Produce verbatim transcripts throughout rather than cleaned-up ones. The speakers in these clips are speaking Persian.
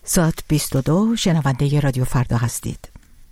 ساعت بیست و دو، شنونده رادیو فردا هستید.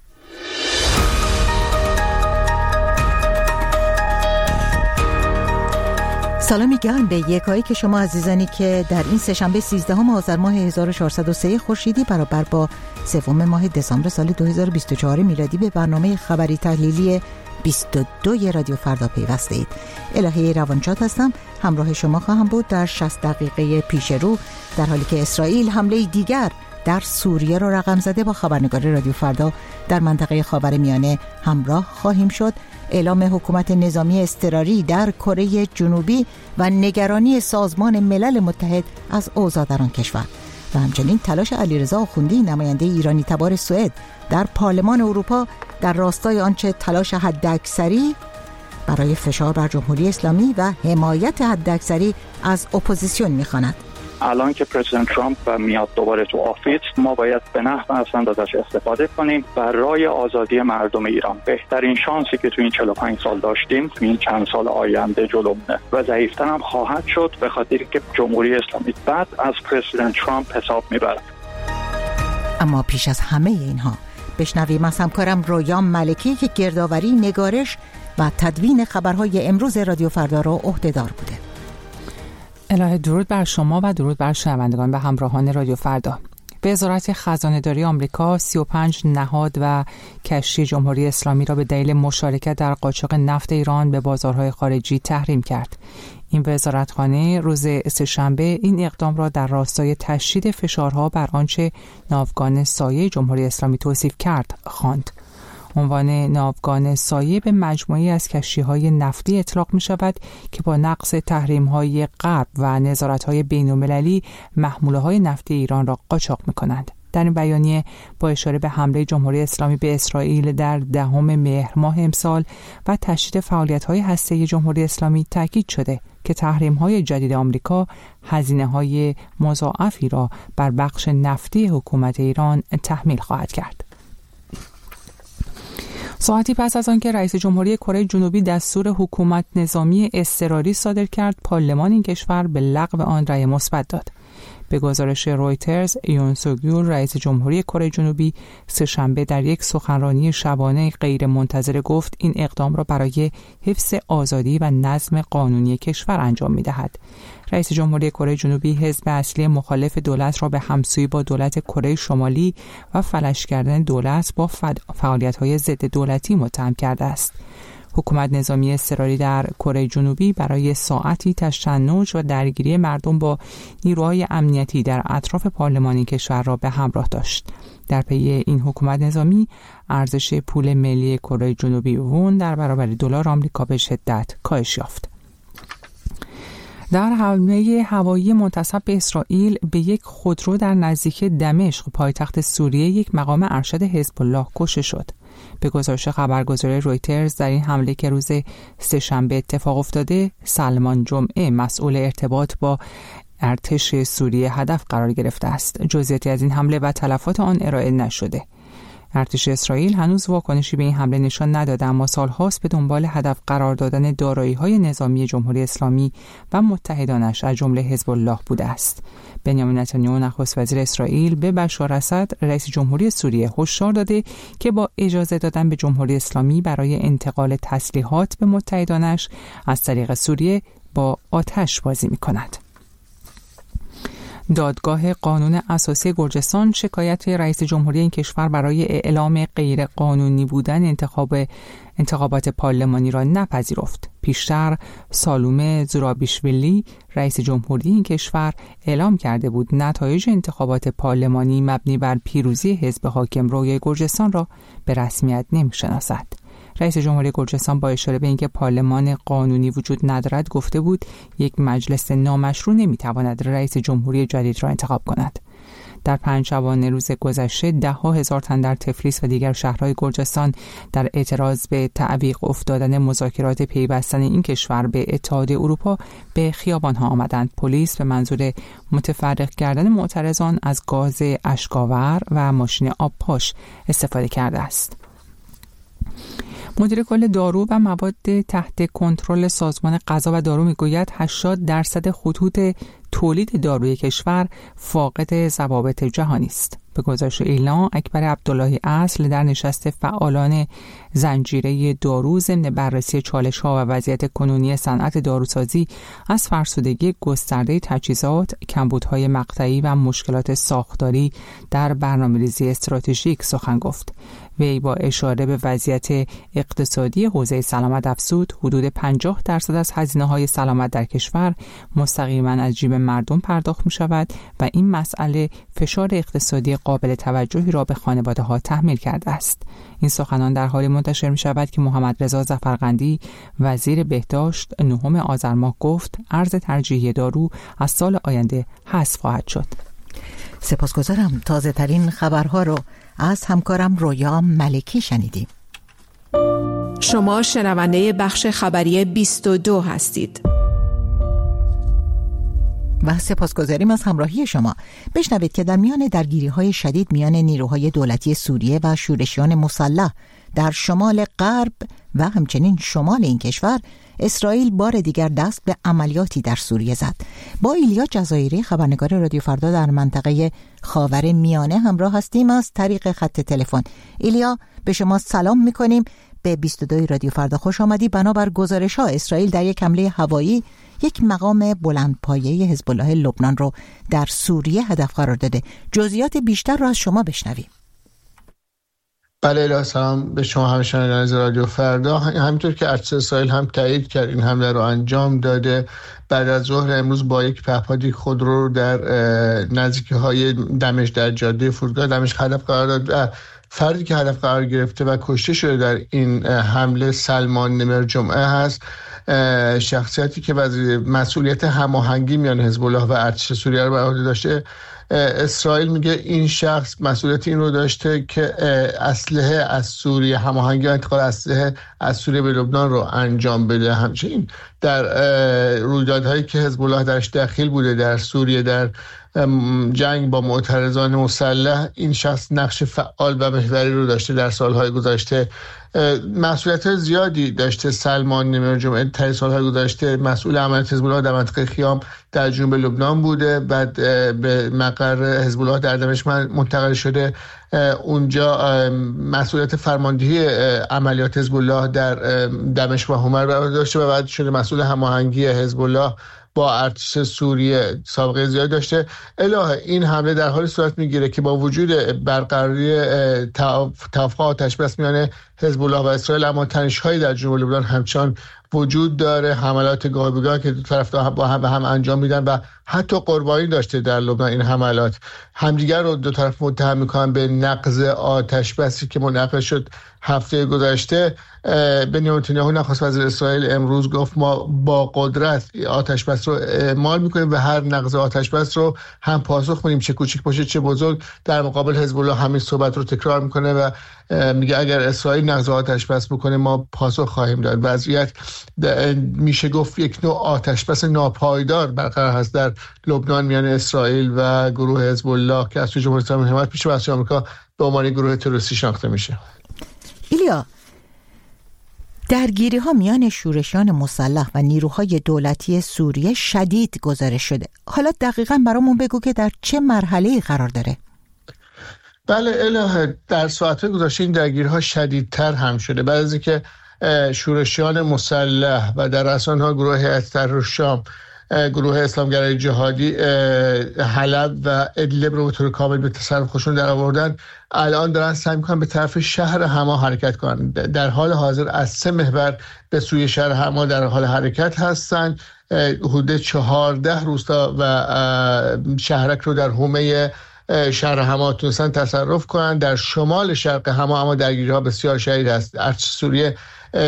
سلامی گرم به یکایی که شما عزیزانی که در این سه‌شنبه سیزدهم آذر ماه هزار و چهارصد و سه خورشیدی برابر با سوم ماه دسامبر سال دو هزار و بیست و چهار میلادی به برنامه خبری تحلیلی بیست و دو رادیو فردا پیوسته اید. الهه روانشاد هستم، همراه شما خواهم بود در شصت دقیقه پیش رو، در حالی که اسرائیل حمله دیگر در سوریه را رقم زده. با خبرنگار رادیو فردا در منطقه خاورمیانه همراه خواهیم شد. اعلام حکومت نظامی اضطراری در کره جنوبی و نگرانی سازمان ملل متحد از اوضاع در آن کشور و همچنین تلاش علیرضا آخوندی نماینده ایرانی تبار سوئد در پارلمان اروپا در راستای آنچه تلاش حداکثری برای فشار بر جمهوری اسلامی و حمایت حداکثری از اپوزیسیون می‌خواند. الان که پرزیدنت ترامپ میاد دوباره تو آفیس، ما باید به نحو اصلا ازش استفاده کنیم برای آزادی مردم ایران. بهترین شانسی که تو این چهل و پنج سال داشتیم تو این چند سال آینده جلومونه و ضعیفتر هم خواهد شد، به خاطر که جمهوری اسلامی بعد از پرزیدنت ترامپ حساب میبرد. اما پیش از همه اینها بشنویم از همکارم رویام ملکی که گردآوری، نگارش و تدوین خبرهای امروز رادیو فردا را عهده‌دار بوده. الهه درود بر شما و درود بر شنوندگان و همراهان رادیو فردا. وزارت خزانه‌داری آمریکا سی و پنج نهاد و کشتی جمهوری اسلامی را به دلیل مشارکت در قاچاق نفت ایران به بازارهای خارجی تحریم کرد. این وزارتخانه روز سه‌شنبه این اقدام را در راستای تشدید فشارها بر آنچه ناوگان سایه جمهوری اسلامی توصیف کرد خواند. عنوان ناوگان سایه به مجموعی از کشتی‌های نفتی اطلاق می‌شود که با نقض تحریم‌های غرب و نظارت‌های بین‌المللی محموله‌های نفتی ایران را قاچاق می‌کنند. در این بیانیه با اشاره به حمله جمهوری اسلامی به اسرائیل در دهم مهر ماه امسال و تشدید فعالیت‌های هسته‌ای جمهوری اسلامی تاکید شده که تحریم‌های جدید آمریکا هزینه‌های مضاعفی را بر بخش نفتی حکومت ایران تحمیل خواهد کرد. ساعتی پس از آنکه رئیس جمهوری کره جنوبی دستور حکومت نظامی اضطراری صادر کرد، پارلمان این کشور به لغو آن رأی مثبت داد. به گزارش رویترز، یون سوگیول رئیس جمهوری کره جنوبی سه‌شنبه در یک سخنرانی شبانه غیر منتظره گفت این اقدام را برای حفظ آزادی و نظم قانونی کشور انجام می‌دهد. رئیس جمهوری کره جنوبی حزب اصلی مخالف دولت را به همسویی با دولت کره شمالی و فلج کردن دولت با فعالیت‌های ضد دولتی متهم کرده است. حکومت نظامی اضطراری در کره جنوبی برای ساعتی تشنج و درگیری مردم با نیروهای امنیتی در اطراف پارلمان کشور را به همراه داشت. در پی این حکومت نظامی، ارزش پول ملی کره جنوبی وون در برابر دلار آمریکا به شدت کاهش یافت. در حمله هوایی منتصب به اسرائیل به یک خودرو در نزدیکی دمشق پایتخت سوریه یک مقام ارشد حزب الله کشته شد. به گزارش خبرگزاری رویترز در این حمله که روز سه‌شنبه اتفاق افتاده، سلمان جمعه مسئول ارتباط با ارتش سوریه هدف قرار گرفته است. جزئیاتی از این حمله و تلفات آن ارائه نشده. ارتش اسرائیل هنوز واکنشی به این حمله نشان نداده، اما سال‌هاست به دنبال هدف قرار دادن دارایی‌های نظامی جمهوری اسلامی و متحدانش از جمله حزب الله بوده است. بنیامین نتانیاهو نخست وزیر اسرائیل به بشار اسد رئیس جمهوری سوریه هشدار داده که با اجازه دادن به جمهوری اسلامی برای انتقال تسلیحات به متحدانش از طریق سوریه با آتش بازی می‌کند. دادگاه قانون اساسی گرجستان شکایت رئیس جمهوری این کشور برای اعلام غیر قانونی بودن انتخاب انتخابات پارلمانی را نپذیرفت. پیشتر سالومه زورابیشویلی رئیس جمهوری این کشور اعلام کرده بود نتایج انتخابات پارلمانی مبنی بر پیروزی حزب حاکم رویای گرجستان را به رسمیت نمی‌شناسد. رئیس جمهوری گرجستان با اشاره به اینکه پارلمان قانونی وجود ندارد گفته بود یک مجلس نامشروع نمیتواند رئیس جمهوری جدید را انتخاب کند. در پنج شبانه روز گذشته ده ها هزار تن در تفلیس و دیگر شهرهای گرجستان در اعتراض به تعویق افتادن مذاکرات پیوستن این کشور به اتحادیه اروپا به خیابان‌ها آمدند. پلیس به منظور متفرق کردن معترضان از گاز اشک‌آور و ماشین آبپاش استفاده کرده است. مدیر کل دارو و مواد تحت کنترل سازمان غذا و دارو میگوید هشتاد درصد خطوط تولید داروی کشور فاقد ضوابط جهانی است. به گزارش ایلنا اکبر عبداللهی اصل در نشست فعالان زنجیره دارو ضمن بررسی چالش‌ها و وضعیت کنونی صنعت داروسازی از فرسودگی گسترده تجهیزات، کمبودهای مقطعی و مشکلات ساختاری در برنامه‌ریزی استراتژیک سخن گفت. وی با اشاره به وضعیت اقتصادی حوزه سلامت افزود حدود پنجاه درصد از هزینه‌های سلامت در کشور مستقیما از جیب مردم پرداخت می‌شود و این مسئله فشار اقتصادی قابل توجهی را به خانواده‌ها تحمیل کرده است. این سخنان در حالی منتشر می‌شود که محمد رضا ظفرقندی وزیر بهداشت نهم آذر ماه گفت ارز ترجیحی دارو از سال آینده حذف خواهد شد. سپاسگزارم. تازه ترین خبرها رو از همکارم رویا ملکی شنیدیم. شما شنونده بخش خبری بیست و دو هستید. و سپاسگزاریم از همراهی شما. بشنوید که در میان درگیری‌های شدید میان نیروهای دولتی سوریه و شورشیان مسلح در شمال غرب و همچنین شمال این کشور، اسرائیل بار دیگر دست به عملیاتی در سوریه زد. با ایلیا جزایری خبرنگار رادیو فردا در منطقه خاور میانه همراه هستیم از طریق خط تلفن. ایلیا، به شما سلام می‌کنیم. به بیست و دو رادیو فردا خوش آمدی. بنابر گزارش‌ها اسرائیل در یک حمله هوایی یک مقام بلندپایه حزب الله لبنان رو در سوریه هدف قرار داده. جزئیات بیشتر رو از شما بشنویم. بله، سلام به شما همه شنوندگان رادیو فردا. همینطور که ارتش اسرائیل هم تایید کرد این حمله رو انجام داده، بعد از ظهر امروز با یک پهپادی خودرو رو در نزدیکی‌های دمشق در جاده فرودگاه دمشق هدف قرار داد و فردی که هدف قرار گرفته و کشته شده در این حمله سلمان نمر جمعه هست، شخصیتی که وزیر مسئولیت هماهنگی میان حزب الله و ارتش سوریه رو بر عهده داشته. اسرائیل میگه این شخص مسئولیت این رو داشته که اسلحه از سوریه، هماهنگی و انتقال اسلحه از سوریه به لبنان رو انجام بده. همچنین در رویدادهایی که حزب الله درش دخیل بوده در سوریه در جنگ با معترضان مسلح، این شخص نقش فعال و محوری رو داشته در سالهای گذشته. مسئولیت زیادی داشته سلمان نمر جمعه در سالهای گذشته. مسئول عملیات حزب الله در منطقه خیام در جنوب لبنان بوده، بعد به مقر حزب الله در دمشق منتقل شده. اونجا مسئولیت فرماندهی عملیات حزب الله در دمشق و حمر داشته و بعد شده مسئول هماهنگی حزب الله با ارتش سوریه. سابقه زیاد داشته. الهه این حمله در حال صورت میگیره که با وجود برقراری توافق آتش بس میان حزب الله و اسرائیل، اما تنش‌هایی در جنوب لبنان همچنان وجود داره. حملات گاه به گاه که دو طرف با هم, هم انجام میدن و حتی قربانی داشته در لبنان این حملات. همدیگر رو دو طرف متهم میکنن به نقض آتش بسی که منعقد شد هفته گذشته. بنیامین نتانیاهو نخست وزیر اسرائیل امروز گفت ما با قدرت آتش بس رو اعمال میکنیم و هر نقض آتش بس رو هم پاسخ میدیم، چه کوچیک باشه چه بزرگ. در مقابل حزب الله همین صحبت رو تکرار میکنه و میگه اگر اسرائیل نقض آتش بس بکنه ما پاسخ خواهیم داد. وضعیت میشه گفت یک نوع آتش بس ناپایدار برقرار هست در لبنان میان اسرائیل و گروه حزب الله که از سوی جمهوری اسلامی حمایت میشه و از آمریکا به عنوان گروه تروریستی شناخته میشه. ایلیا، درگیری ها میان شورشیان مسلح و نیروهای دولتی سوریه شدید گزارش شده. حالا دقیقاً برامون بگو که در چه مرحله‌ای قرار داره؟ بله الهه، در ساعت‌های گذشته این درگیری‌ها شدیدتر هم شده. بعد از اینکه شورشیان مسلح و در رسانه‌ها گروه هیئت تحریر شام، گروه اسلامگرای جهادی حلب و ادلب رو به طور کامل به تصرف خودشون در آوردن، الان دارن سعی می‌کنن به طرف شهر حما حرکت کنن. در حال حاضر از سه محور به سوی شهر حما در حال حرکت هستن. حدود چهارده روستا و شهرک رو در حومه شهر حما تونستن تصرف کنن. در شمال شرق حما اما درگیری‌ها بسیار شدید است. ارتش سوریه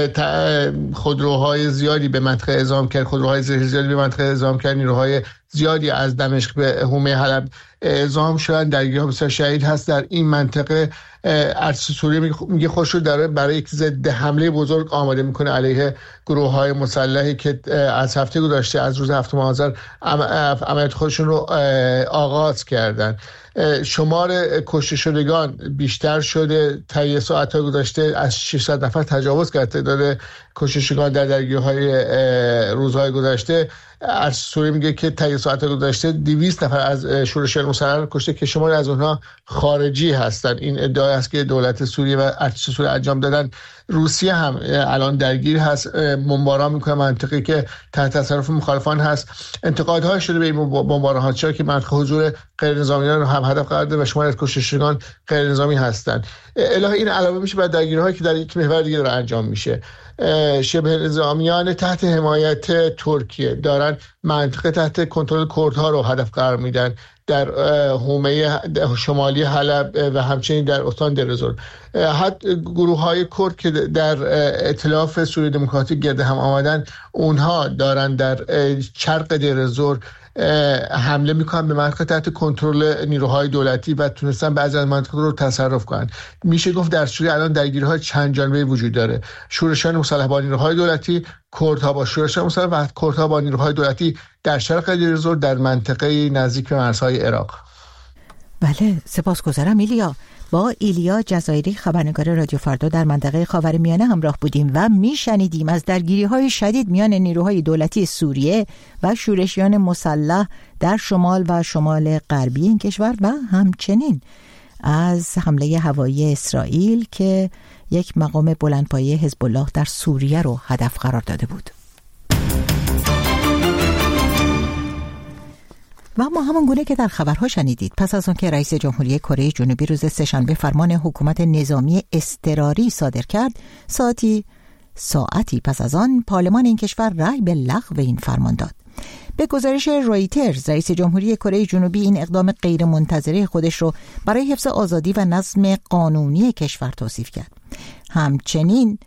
خودروهای زیادی به منطقه اعزام کرد، خودروهای زیادی به منطقه اعزام کرد، نیروهای زیادی از دمشق به حومه حلب اعزام شدن. درگیری‌ها بسیار شدید هست در این منطقه. ارتش سوریه میگه خودش رو داره برای یک ضد حمله بزرگ آماده میکنه علیه گروه‌های مسلحی که از هفته گذشته از روز هفتم آذر عملیات خودشون رو آغاز کردن. شمار کشته شدگان بیشتر شده. طی ساعت‌های گذشته از ششصد نفر تجاوز کرده تعداد کشته شدگان در درگیری‌های روزهای گذشته. از سوریه میگه که طی ساعت گذشته دویست نفر از شورشیان مسلح رو کشته که شماری از اونها خارجی هستن. این ادعا است که دولت سوریه و ارتش سوریه انجام دادن. روسیه هم الان درگیر هست، بمباران میکنه منطقه‌ای که تحت تصرف مخالفان هست. انتقادهای شده به این بمباران‌ها، چرا که منطقه حضور غیر نظامیان رو هم هدف قرار داده و شماری از کشته‌شدگان غیر نظامی هستند. الهی این علاوه میشه بر درگیری‌هایی که در یک محور دیگه داره انجام میشه. شبه نظامیان تحت حمایت ترکیه دارن منطقه تحت کنترل کردها رو هدف قرار میدن در حومه شمالی حلب و همچنین در استان درزور. حتی گروه های کرد که در ائتلاف سوریه دموکراتیک گرد هم آمدن، اونها دارن در شرق درزور حمله میکنن به منطقه تحت کنترل نیروهای دولتی و تونستن بعضی از مناطق رو تصرف کنن. میشه گفت در سوریه الان درگیری‌های چند جانبه‌ای وجود داره. شورشیان مسلح با نیروهای دولتی، کردها با شورشیان مسلح و کردها با نیروهای دولتی در شرق درزور در منطقه نزدیک به مرزهای عراق. بله، سپاسگزارم ایلیا. با ایلیا جزایری خبرنگار رادیو فردا در منطقه خاورمیانه همراه بودیم و میشنیدیم از درگیری‌های شدید میان نیروهای دولتی سوریه و شورشیان مسلح در شمال و شمال غربی این کشور و همچنین از حمله هوایی اسرائیل که یک مقام بلندپایه حزب الله در سوریه رو هدف قرار داده بود. و ما همان گونه که در خبرها شنیدید، پس از آن که رئیس جمهوری کره جنوبی روز سه‌شنبه فرمان حکومت نظامی اضطراری صادر کرد، ساعتی ساعتی پس از آن پارلمان این کشور رأی به لغو این فرمان داد. به گزارش رویترز، رئیس جمهوری کره جنوبی این اقدام غیرمنتظره خودش رو برای حفظ آزادی و نظم قانونی کشور توصیف کرد. همچنین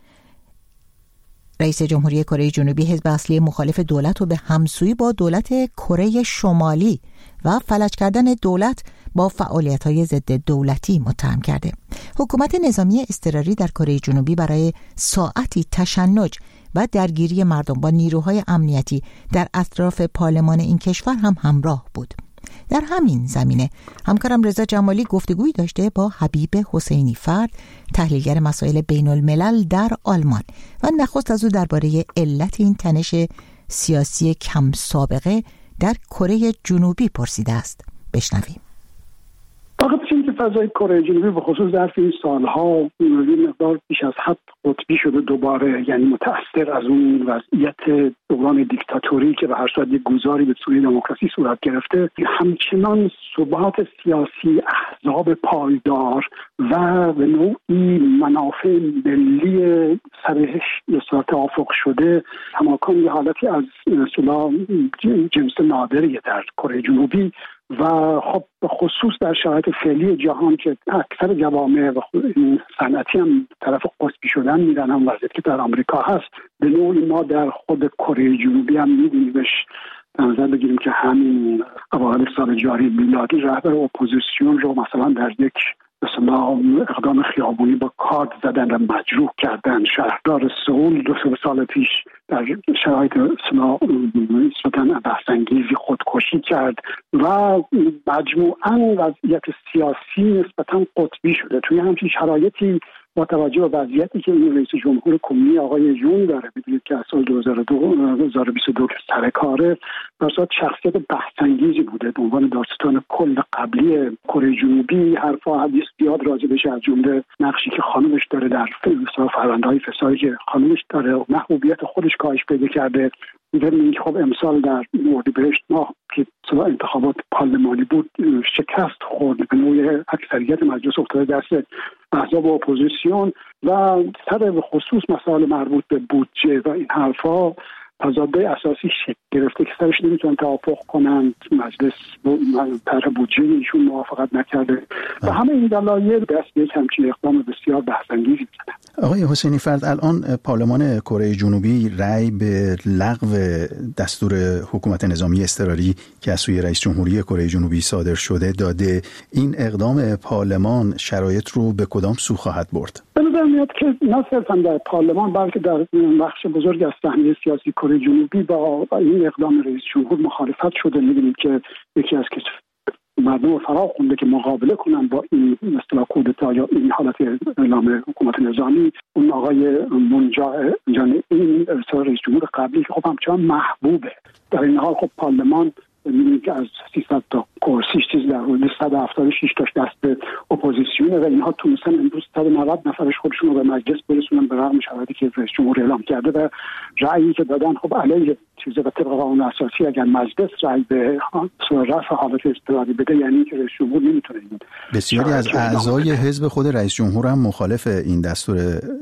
رئیس جمهوری کره جنوبی حزب اصلی مخالف دولت رو به همسویی با دولت کره شمالی و فلج کردن دولت با فعالیت‌های ضد دولتی متهم کرده. حکومت نظامی اضطراری در کره جنوبی برای ساعتی تشنج و درگیری مردم با نیروهای امنیتی در اطراف پارلمان این کشور هم همراه بود. در همین زمینه همکارم رضا جمالی گفتگویی داشته با حبیب حسینی فرد، تحلیلگر مسائل بین الملل در آلمان و نخست از او درباره علت این تنش سیاسی کم سابقه در کره جنوبی پرسیده است. بشنویم. فقط چیزی که فضای کره جنوبی به خصوص در این سالها یه مقدار بیش از حد قطبی شده دوباره، یعنی متأثر از اون وضعیت دوران دیکتاتوری که به هر صورت یک گذاری به سوی دموکراسی صورت گرفته، همچنان ثبات سیاسی، احزاب پایدار و به نوعی منافع ملی سرش به صورت توافق شده تماکن یه حالتی از اصطلاح جنس نادریه در کره جنوبی و خب به خصوص در شرایط فعلی جهان که اکثر جوامع و صنعتی هم طرف قطبی شدن میرن، هم وضعیتی که در آمریکا هست، به نوعی ما در خود کره جنوبی هم می‌بینیمش. در نظر بگیریم که همین اوایل سال جاری میلادی رهبر اپوزیسیون رو مثلا در یک مثلا اقدام خیابونی با کارد زدن و مجروح کردن. شهردار سئول دو سه سال پیش در شرایط نسبتاً بحث‌انگیزی خودکشی کرد و مجموعاً وضعیت سیاسی نسبتاً قطبی شده. توی همچین شرایطی با توجه به وضعیتی که این رئیس جمهور کمونی آقای جون داره، بدونید که از سال دو هزار و بیست و دو که سر کاره، در صورت شخصیت بحث‌انگیزی بوده به عنوان داستان کل قبلی کره جنوبی. حرفا حدیث زیاد راجع بهش، از جمله نقشی که خانمش داره در فرآیندهای فسادی که خانمش داره و محبوبیت خودش کاهش پیدا کرده. می‌بینید خب امسال در اردیبهشت ماه که انتخابات پارلمانی بود شکست خورد، به نوعی اکثریت مجلس افتاده دست احزاب اپوزیسیون و سر به خصوص مسائل مربوط به بودجه و این حرفا تضادهای اساسی شکل گرفته که سرش نمیتونن توافق کنند. مجلس طرح بودجه ایشون موافقت نکرده و همه این دلایل دست یک همچین اقدام بسیار بحث‌انگیزی می‌زنه. آقای حسینی فرد، الان پارلمان کره جنوبی رأی به لغو دستور حکومت نظامی اضطراری که از سوی رئیس جمهوری کره جنوبی صادر شده داده. این اقدام پارلمان شرایط رو به کدام سو خواهد برد؟ به نظر میاد که نه صرفاً در پارلمان بلکه در بخش بزرگی از صحنه سیاسی کره جنوبی با این اقدام رئیس جمهور مخالفت شده. می‌بینید که یکی از که مردم فرا خونده که مقابله کنن با این مثلا کودتا یا این حالت اعلام حکومت نظامی، اون آقای منجا یعنی این رئیس جمهور قبلی که خب همچنان محبوبه. در این حال خب پارلمان می‌بینید که از سیصد تا کرسی چیز در حدود صد و هفتاد و شش تاش دست اپوزیسیونه و اینها تونستن امروز صد و نود نفرش خودشون رو به مجلس برسونن به رغم شرایطی که رئیس جمهور اعلام کرده و رأیی که دادن خب علیه چیز و طبق قانون اساسی اگر مجلس رأی به رفع حالت اضطراری بده یعنی که رئیس جمهور نمیتونه. بسیاری از اعضای حزب خود رئیس جمهور هم مخالف این دستور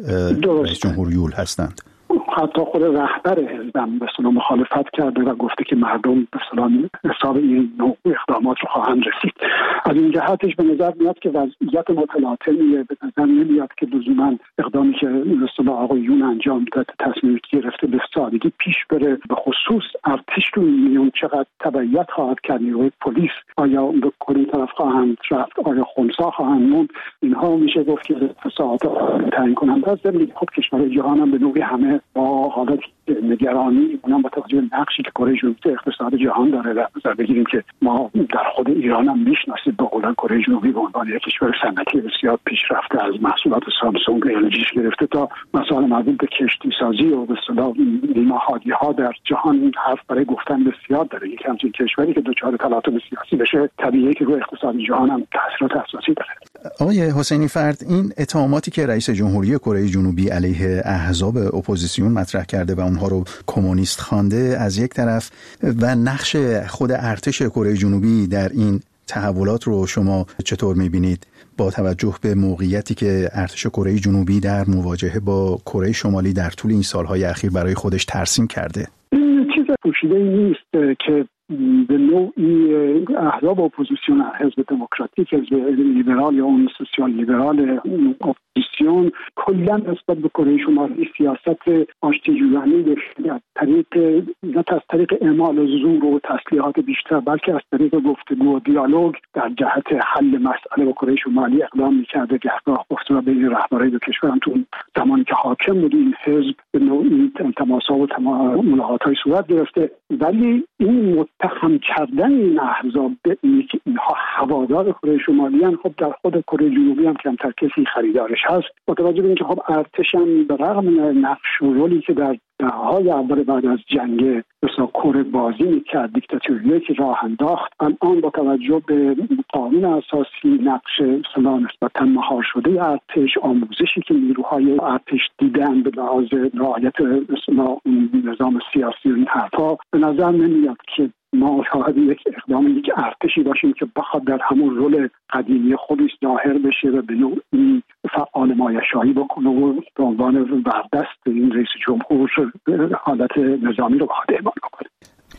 رئیس جمهور یول هستند. حتی خود رهبر حزبم به اصطلاح مخالفت کرده و گفته که مردم به اصطلاح حساب این نوع اقدامات رو خواهند رسید. از این جهتش به نظر میاد که وضعیت متلاطمیه، به نظر نمیاد که لزوما اقدامی که به اصطلاح آقای یون انجام داد تصمیمی که گرفته به سادگی پیش بره. به خصوص ارتش رو میون چقدر تبعیت خواهد کرد، نیروی پلیس آیا به کدوم طرف خواهند رفت، آیا خنثی خواهند موند، اینها میشه گفت که ساعات تعیین کننده است. ضمن خب کشورهای جهان هم به نوعی همه با حالت نگرانی اونم با توجه به نقشی که کره جنوبی اقتصاد جهان داره در نظر بگیریم که ما در خود ایران هم میشناسیم به قول کره جنوبی به عنوان یک کشور صنعتی بسیار پیشرفته، از محصولات سامسونگ و ال جی گرفته تا مسائل مربوط به کشتی سازی و به اصطلاح نیمه‌هادی ها در جهان حرف برای گفتن بسیار داره. یک همچین کشوری که دچار تلاطم سیاسی بشه طبیعیه که روی اقتصاد جهان هم تاثیرات اساسی داره. آقای حسینی فرد، این اتهاماتی که رئیس جمهوری کره جنوبی علیه احزاب اپوزیسیون مطرح کرده و اونها رو کمونیست خوانده از یک طرف و نقش خود ارتش کره جنوبی در این تحولات رو شما چطور می‌بینید با توجه به موقعیتی که ارتش کره جنوبی در مواجهه با کره شمالی در طول این سالهای اخیر برای خودش ترسیم کرده؟ این چیز پوشیده نیست که به نوعی احزاب اپوزیسیون، حزب دموکراتیک، حزب لیبرال یا اون سوسیال لیبرال اپوزیسیون کلا نسبت به کره شمالی سیاست آشتی‌جویانه داشته از طریق نه از طریق اعمال زور و تسلیحات بیشتر بلکه از طریق گفتگو و دیالوگ در جهت حل مسئله با کره شمالی اقدام می‌کرده. گهگاه گفتگو بین رهبران دو کشور هم تو زمانی که حاکم بود این حزب به نوعی تماس‌ها و ملاقات‌های صورت گرفته، ولی این متهم کردن این احزاب به اینی که اینها هوادار کره شمالی ان خب در خود کره جنوبی هم کمتر کسی خریدارش هست. با توجه به اینکه خب ارتش هم به رغم نقش و رولی که در دهه‌های اول بعد از جنگ مثلا کره بازی میکرد، دیکتاتوری که راه انداخت، الان با توجه به قانون اساسی نقش مثلا نسبتاً مهار شده ارتش، آموزشی که نیروهای ارتش دیدن به لحاظ رعایت مثلا نظام سیاسی و این حرفا، به نظر نمیاد که ما شاهد یک اقدام یک ارتشی باشیم که بخواد در همون رول قدیمی خودش ظاهر بشه و به نوعی فعال مایشایی بکنه و به عنوان بردست این رئیس جمهور حالت نظامی رو به خود اعمال بکنه.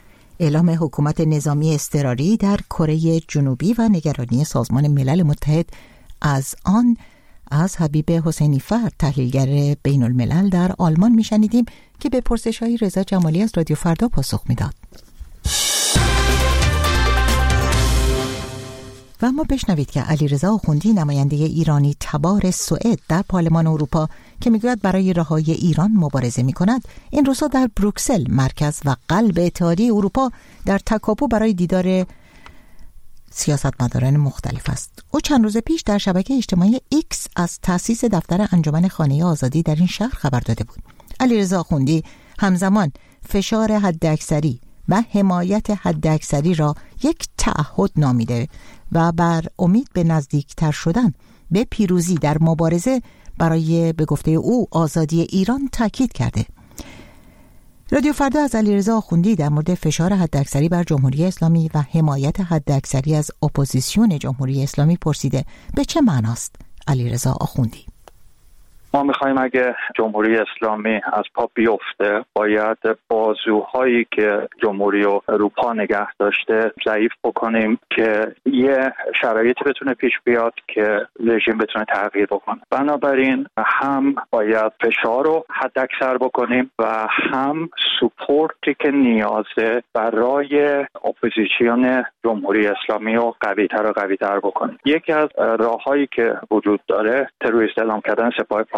اعلام حکومت نظامی اضطراری در کره جنوبی و نگرانی سازمان ملل متحد از آن از حبیب حسینی فرد، تحلیلگر بین الملل در آلمان میشنیدیم که به پرسش‌های رضا جمالی از رادیو فردا پاسخ میداد. و اما بشنوید که علیرضا آخوندی، نماینده ایرانی تبار سوئد در پارلمان اروپا که میگوید برای رهایی ایران مبارزه میکند، این روزها در بروکسل، مرکز و قلب اتحادیه اروپا، در تکاپو برای دیدار سیاستمداران مختلف است. او چند روز پیش در شبکه اجتماعی ایکس از تأسیس دفتر انجمن خانه آزادی در این شهر خبر داده بود. علیرضا آخوندی همزمان فشار حداکثری و حمایت حداکثری را یک تعهد نامیده و بر امید به نزدیکتر شدن به پیروزی در مبارزه برای به گفته او آزادی ایران تاکید کرده. رادیو فردا از علیرضا آخوندی در مورد فشار حداکثری بر جمهوری اسلامی و حمایت حداکثری از اپوزیسیون جمهوری اسلامی پرسیده به چه معناست. علیرضا آخوندی: ما میخوایم اگه جمهوری اسلامی از پا بیفته باید بازوهایی که جمهوری اروپا نگه داشته ضعیف بکنیم که یه شرایطی بتونه پیش بیاد که رژیم بتونه تغییر بکنه. بنابراین هم باید فشار رو حداکثر بکنیم و هم سپورتی که نیازه برای اپوزیسیون جمهوری اسلامی رو قوی‌تر و قوی‌تر بکنیم. یکی از راههایی که وجود داره تروریست اعلام کردن سپاه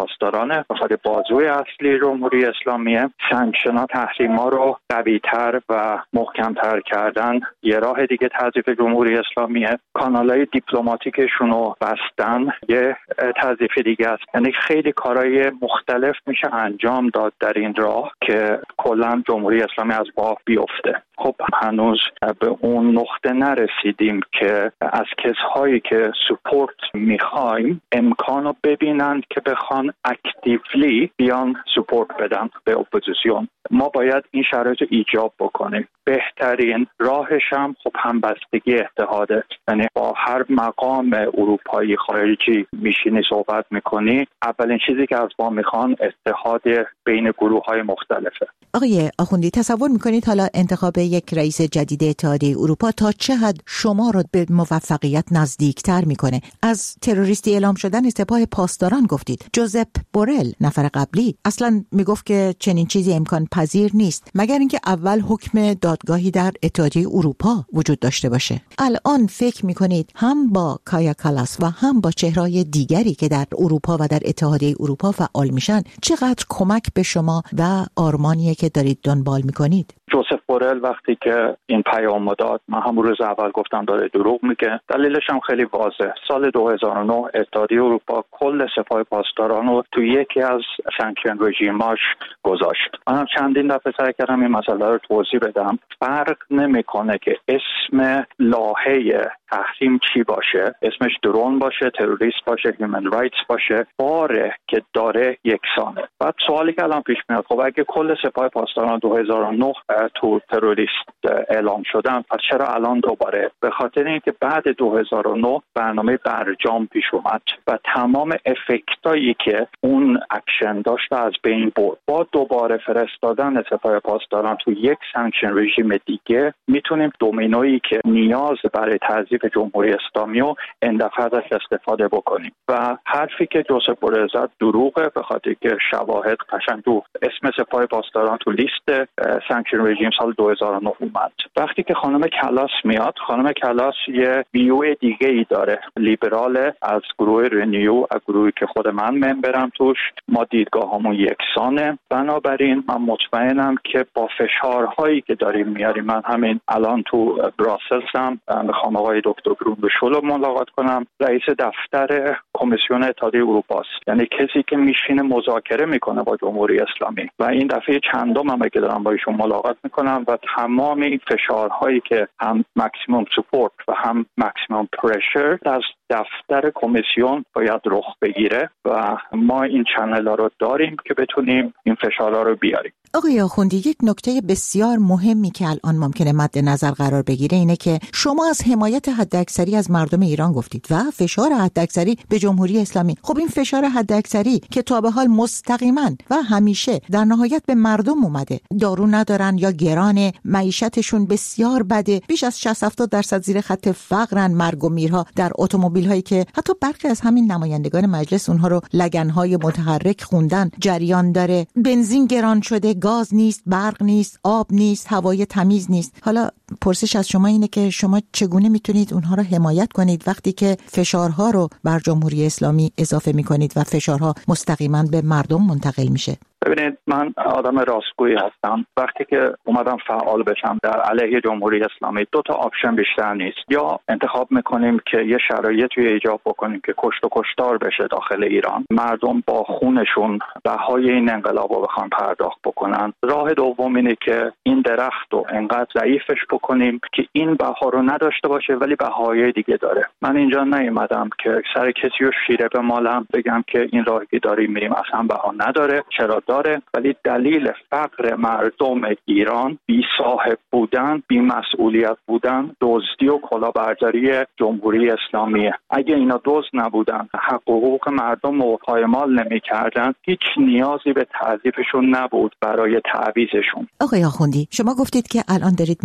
پاسدارانه، بخاطر بازوی اصلی جمهوری اسلامیه. سانکشن‌ها، تحریم‌ها رو قوی‌تر و محکم‌تر کردن یه راه دیگه تضعیف جمهوری اسلامیه. کانال‌های دیپلماتیکشون رو بستن یه تضعیف دیگه است. یعنی خیلی کارهای مختلف میشه انجام داد در این راه که کلاً جمهوری اسلامی از راه بیفته. خب هنوز به اون نقطه نرسیدیم که از کسایی که سپورت میخوایم امکانو ببینن که بخوان اکتیولی بیان سپورت بدن به اپوزیسیون. ما باید این شرایط رو ایجاب بکنیم. بهترین راهش هم خب همبستگی اتحاده، یعنی با هر مقام اروپایی خارجی میشینی صحبت میکنی، اولین چیزی که از ما میخوان اتحاد بین گروه های مختلفه. آقای آخوندی، تصور میکنید حالا انتخاب یک رئیس جدید اتحادیه اروپا تا چه حد شما رو به موفقیت نزدیکتر میکنه؟ از تروریستی اعلام شدن سپاه پاسداران گفتید. جوزپ بورل نفر قبلی اصلا میگفت که چنین چیزی امکان پذیر نیست مگر اینکه اول حکم دادگاهی در اتحادیه اروپا وجود داشته باشه. الان فکر میکنید هم با کایا کالاس و هم با چهرهای دیگری که در اروپا و در اتحادیه اروپا فعال میشن چقدر کمک به شما و آرمانیه که دارید دنبال میکنید؟ جوزپ بورل وقتی که این پیام داد، من همون روز اول گفتم داره دروغ میگه. دلیلش هم خیلی واضحه. سال دو هزار و نه اتحادیه اروپا کل سپاه پاسداران رو تو یکی از سانکشن رژیماش گذاشت. منم چندین دفعه سعی کردم این مسئله رو توضیح بدم. فرق نمیکنه که اسم لایحه تحریم چی باشه، اسمش درون باشه، تروریست باشه، هیومن رایتس باشه، باره که داره یکسانه. بعد سوالی که الان پیش میاد، خب اگه کل سپاه پاسداران دو هزار و نه تو تروریست اعلام شدن، پس چرا الان دوباره؟ به خاطر اینکه بعد دو هزار و نه برنامه برجام پیش اومد و تمام افکتایی که اون اکشن داشت از بین برد. با دوباره فرستادن سپاه پاسداران تو یک سانکشن رژیم دیگه میتونیم دومینویی که نیاز برای تضعیف جمهوری اسلامی و اندفعه ازش استفاده بکنیم. و حرفی که جوزپ بورل زد دروغه، به خاطر که شواهد قشنگ تو اسم سپاه پاسداران تو لیست سانکشن رژیم سال دو هزار و نه اومد. وقتی که خانم کلاس میاد، خانم کلاس یه ویو دیگه ای داره، لیبرال، از گروه رینیو، از گروهی که خود من ممبرم توش. ما دیدگاهامون یکسانه. بنابراین من مطمئنم که با فشارهایی که داریم میاریم، من همین الان تو براسلسم میخوام آقای دکتر گروندشول رو ملاقات کنم، رئیس دفتر کمیسیون اتحادیه اروپا است، یعنی کسی که میشینه مذاکره میکنه با جمهوری اسلامی. و این دفعه چندمم که دارم با ایشون ملاقات میکنم و تمام این فشارهایی که هم ماکسیمم سپورت و هم ماکسیمم پرشر از دفتر کمیسیون باید رخ بگیره و ما این چنل ها رو داریم که بتونیم این فشارها رو بیاریم. آقای آخوندی، یک نکته بسیار مهمی که الان ممکنه مد نظر قرار بگیره اینه که شما از حمایت حداکثری از مردم ایران گفتید و فشار حداکثری به جمهوری اسلامی. خب این فشار حداکثری که تا به حال مستقیما و همیشه در نهایت به مردم اومده، دارو ندارن یا گرانه، معیشتشون بسیار بده، بیش از شصت هفتاد درصد زیر خط فقرن، مرگ و میرها در اتومبیل هایی که حتی برخی از همین نمایندگان مجلس اونها رو لگن‌های متحرک خوندن جریان داره، بنزین گران شده، گاز نیست، برق نیست، آب نیست، هوای تمیز نیست. حالا پرسش از شما اینه که شما چگونه میتونید اونها رو حمایت کنید وقتی که فشارها رو بر جمهوری اسلامی اضافه میکنید و فشارها مستقیما به مردم منتقل میشه؟ ببینید، من آدم راستگویی هستم. وقتی که اومدم فعال بشم در علیه جمهوری اسلامی، دو تا آپشن بیشتر نیست. یا انتخاب میکنیم که یه شرایطی ایجاد بکنیم که کشت و کشتار بشه داخل ایران، مردم با خونشون بهای این انقلاب رو بخوان پرداخت بکنن. راه دوم اینه که این درخت رو انقدر ضعیفش بکنیم که این بها رو نداشته باشه ولی بهای دیگه داره. من اینجا نیومدم که سر کسی رو شیره بمالم، بگم که این راهی که داریم میریم اصلا بها نداره. چرا داره؟ ولی دلیل فقر مردم ایران بی صاحب بودن، بی مسئولیت بودن، دزدی و کلاهبرداری جمهوری اسلامیه. اگه اینا دزد نبودن، حق و حقوق مردم رو پایمال نمی‌کردن، هیچ نیازی به تعذیبشون نبود برای تعویضشون. آقای آخوندی، شما گفتید که الان دارید میرید با یک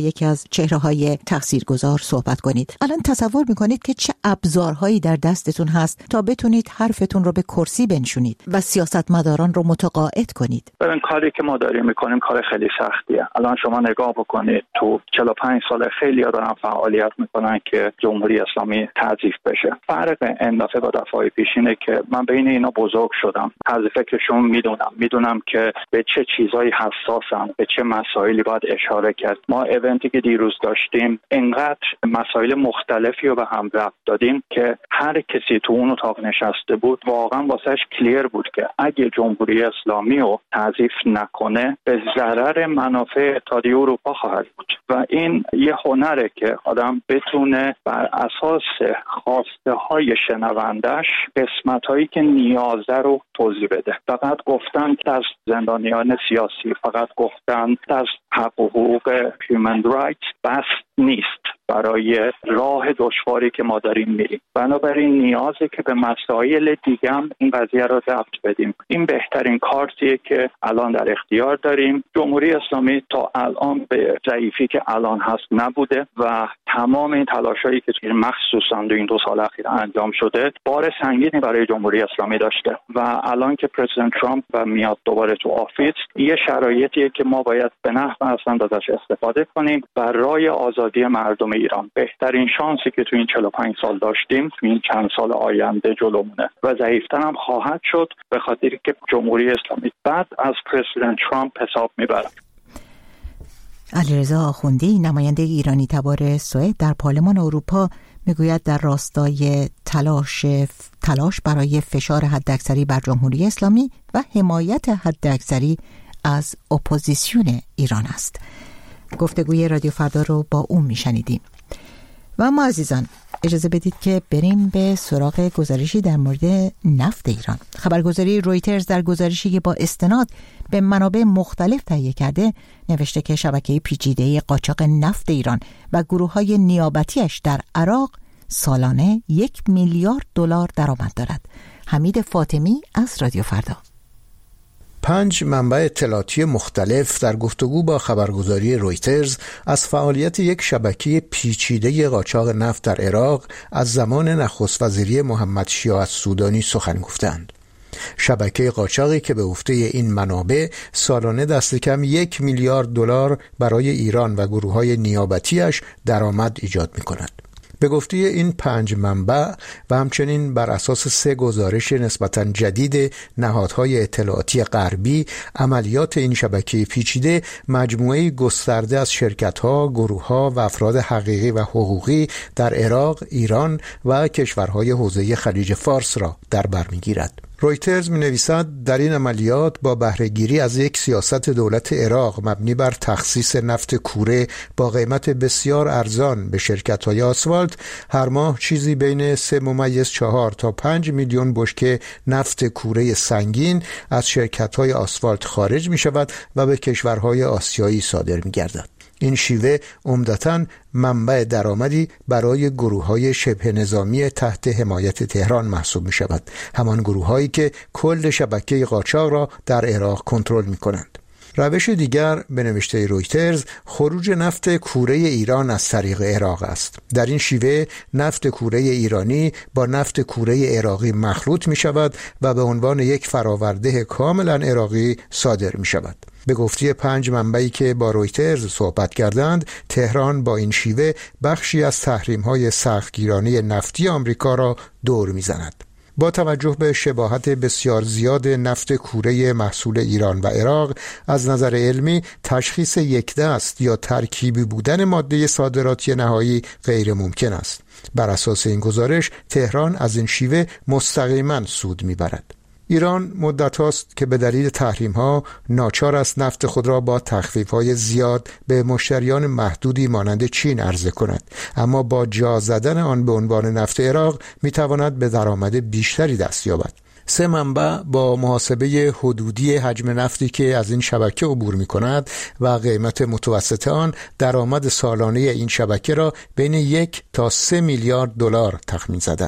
یکی از چهره‌های تاثیرگذار صحبت کنید. الان تصور می‌کنید که چه ابزارهایی در دستتون هست تا بتونید حرفتون رو به کرسی بنشونید و سیاستمداران رو متقاعد کنید. این کاری که ما داریم می‌کنیم کار خیلی سختیه. الان شما نگاه بکنید تو چهل و پنج سال خیلی دارن فعالیت می‌کنن که جمهوری اسلامی تضعیف بشه. فرق این دفعه با دفعه‌های پیش اینه که من بین اینا بزرگ شدم. از فکرشون میدونم. میدونم که به چه چیزایی حساسن، به چه مسائلی باید اشاره کرد. ما ایونتی که دیروز داشتیم اینقدر مسائل مختلفی رو به هم ربط دادیم که هر کسی تو اون اتاق نشسته بود واقعا واسهش کلیر بود که اگه جمهوری اسلامی رو تضعیف نکنه به ضرر منافع اتحادیه اروپا خواهد بود و این یه هنره که آدم بتونه بر اساس خواسته های شنوندش قسمت هایی که نیازه رو توضیح بده. فقط گفتن از زندانیان سیاسی، فقط گفتن از حق و حقوق human rights بس نیست برای راه دشواری که ما داریم میریم. بنابراین نیازه که به مسائل دیگه هم این قضیه رو ضبط بدیم. این بهترین کارتیه که الان در اختیار داریم. جمهوری اسلامی تا الان به ضعیفی که الان هست نبوده و تمام این تلاشایی که مخصوصا در این دو سال اخیر انجام شده بار سنگینی برای جمهوری اسلامی داشته و الان که پرزیدنت ترامپ و میاد دوباره تو آفیس یه شرایطیه که ما باید به نحو اصلا ازش استفاده کنیم بر راه آزادی مردم ایران. بهترین شانسی که تو این چهل و پنج سال داشتیم تو این چند سال آینده جلومونه و ضعیفتر هم خواهد شد به خاطری که جمهوری اسلامی بعد از پرزیدنت ترامپ حساب میبره. علیرضا آخوندی نماینده ایرانی تبار سوئد در پارلمان اروپا میگوید در راستای تلاش تلاش برای فشار حداکثری بر جمهوری اسلامی و حمایت حداکثری از اپوزیسیون ایران است. گفتگوی رادیو فردا رو با اون میشنیدیم. و اما عزیزان اجازه بدید که بریم به سراغ گزارشی در مورد نفت ایران. خبرگزاری رویترز در گزارشی که با استناد به منابع مختلف تهیه کرده نوشته که شبکه پیچیده قاچاق نفت ایران و گروه‌های نیابتیش در عراق سالانه یک میلیارد دلار درآمد دارد. حمید فاطمی از رادیو فردا. پنج منبع اطلاعاتی مختلف در گفتگو با خبرگزاری رویترز از فعالیت یک شبکه پیچیده قاچاق نفت در عراق از زمان نخست وزیری محمد شیاع السودانی سخن گفتند. شبکه قاچاقی که به گفته این منابع سالانه دست کم یک میلیارد دلار برای ایران و گروه‌های نیابتیش درآمد ایجاد می‌کند. به گفته این پنج منبع و همچنین بر اساس سه گزارش نسبتاً جدید نهادهای اطلاعاتی غربی، عملیات این شبکه پیچیده مجموعه گسترده از شرکت‌ها، گروه‌ها و افراد حقیقی و حقوقی در عراق، ایران و کشورهای حوزه خلیج فارس را در بر می‌گیرد. رویترز می نویسد در این عملیات با بهره‌گیری از یک سیاست دولت عراق مبنی بر تخصیص نفت کوره با قیمت بسیار ارزان به شرکت‌های آسفالت هر ماه چیزی بین سه ممیز چهار تا پنج میلیون بشکه نفت کوره سنگین از شرکت‌های آسفالت خارج می شود و به کشورهای آسیایی صادر می گردد. این شیوه عمدتاً منبع درآمدی برای گروه‌های شبه نظامی تحت حمایت تهران محسوب می شود، همان گروه‌هایی که کل شبکه قاچاق را در عراق کنترل می کنند. روش دیگر به نوشته رویترز خروج نفت کوره ایران از طریق عراق است. در این شیوه نفت کوره ایرانی با نفت کوره عراقی مخلوط می شود و به عنوان یک فراورده کاملا عراقی صادر می شود. به گفته پنج منبعی که با رویترز صحبت کردند، تهران با این شیوه بخشی از تحریم‌های سختگیرانه نفتی آمریکا را دور می‌زند. با توجه به شباهت بسیار زیاد نفت کوره محصول ایران و عراق، از نظر علمی تشخیص یک دست یا ترکیبی بودن ماده صادراتی نهایی غیر ممکن است. بر اساس این گزارش، تهران از این شیوه مستقیما سود می‌برد. ایران مدت هاست که به دلیل تحریم ها ناچار است نفت خود را با تخفیف های زیاد به مشتریان محدودی مانند چین عرضه کند، اما با جا زدن آن به عنوان نفت عراق می تواند به درآمد بیشتری دست یابد. سه منبع با محاسبه حدودی حجم نفتی که از این شبکه عبور می کند و قیمت متوسط آن، درآمد سالانه این شبکه را بین یک تا سه میلیارد دلار تخمین زدند.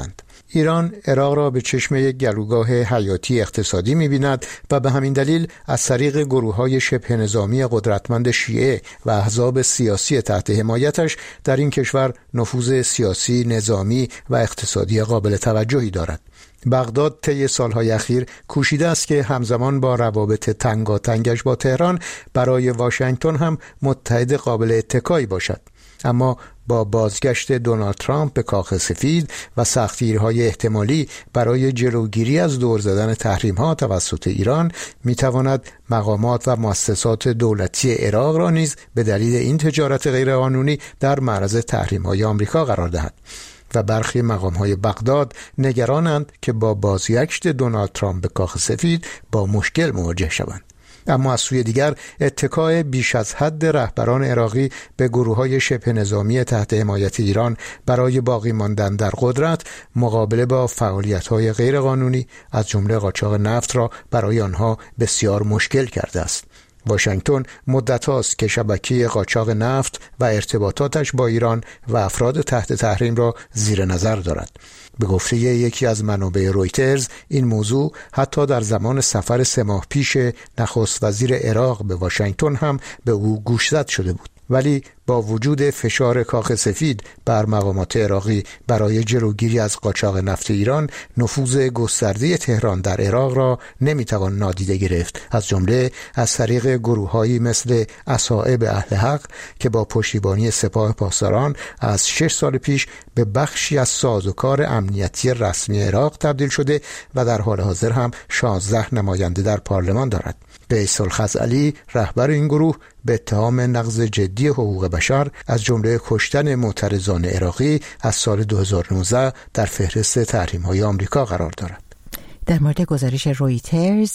ایران عراق را به چشم یک گلوگاه حیاتی اقتصادی می‌بیند و به همین دلیل از طریق گروه‌های شبه نظامی قدرتمند شیعه و احزاب سیاسی تحت حمایتش در این کشور نفوذ سیاسی، نظامی و اقتصادی قابل توجهی دارد. بغداد طی سالهای اخیر کوشیده است که همزمان با روابط تنگاتنگش با تهران برای واشنگتن هم متحد قابل اتکایی باشد. اما با بازگشت دونالد ترامپ به کاخ سفید و سختگیری‌های احتمالی برای جلوگیری از دور زدن تحریم‌ها توسط ایران می‌تواند مقامات و مؤسسات دولتی عراق را نیز به دلیل این تجارت غیرقانونی در معرض تحریم‌های آمریکا قرار دهد. و برخی مقام‌های بغداد نگرانند که با بازگشت دونالد ترامپ به کاخ سفید با مشکل مواجه شوند. اما از سوی دیگر اتکای بیش از حد رهبران عراقی به گروه‌های شبه نظامی تحت حمایت ایران برای باقی ماندن در قدرت مقابله با فعالیت‌های غیرقانونی از جمله قاچاق نفت را برای آنها بسیار مشکل کرده است. واشنگتن مدت هاست که شبکه قاچاق نفت و ارتباطاتش با ایران و افراد تحت تحریم را زیر نظر دارد. به گفته یکی از منابع رویترز این موضوع حتی در زمان سفر سه ماه پیش نخست وزیر عراق به واشنگتن هم به او گوشزد شده بود. ولی با وجود فشار کاخ سفید بر مقامات عراقی برای جلوگیری از قاچاق نفت ایران، نفوذ گسترده تهران در عراق را نمیتوان نادیده گرفت، از جمله از طریق گروه‌هایی مثل اصحاب اهل حق که با پشتیبانی سپاه پاسداران از شش سال پیش به بخشی از سازوکار امنیتی رسمی عراق تبدیل شده و در حال حاضر هم شانزده نماینده در پارلمان دارد. بیس الخزعلی رهبر این گروه به اتهام نقض جدی حقوق بشر از جمله کشتن معترضان عراقی از سال دو هزار و نوزده در فهرست تحریم‌های آمریکا قرار دارد. در مورد گزارش رویترز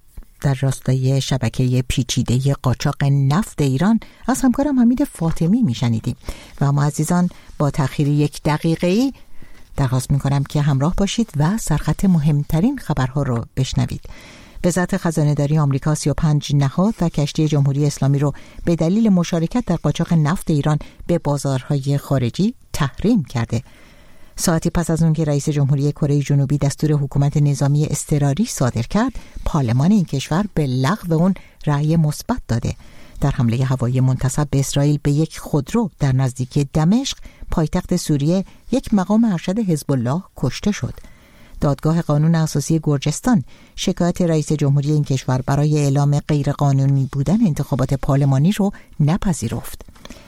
در راستای شبکه پیچیده قاچاق نفت ایران از همکارم حمید فاطمی میشنیدیم و ما عزیزان با تأخیر یک دقیقه‌ای درخواست میکنم که همراه باشید و سرخط مهمترین خبرها رو بشنوید. وزارت خزانه‌داری آمریکا سی و پنج نهاد و کشتی جمهوری اسلامی رو به دلیل مشارکت در قاچاق نفت ایران به بازارهای خارجی تحریم کرده. ساعتی پس از اون که رئیس جمهوری کره جنوبی دستور حکومت نظامی اضطراری صادر کرد، پارلمان این کشور به لغو اون رأی مثبت داده. در حمله هوایی منتسب به اسرائیل به یک خودرو در نزدیکی دمشق، پایتخت سوریه، یک مقام ارشد حزب الله کشته شد. دادگاه قانون اساسی گرجستان شکایت رئیس جمهوری این کشور برای اعلام غیرقانونی بودن انتخابات پارلمانی رو نپذیرفت.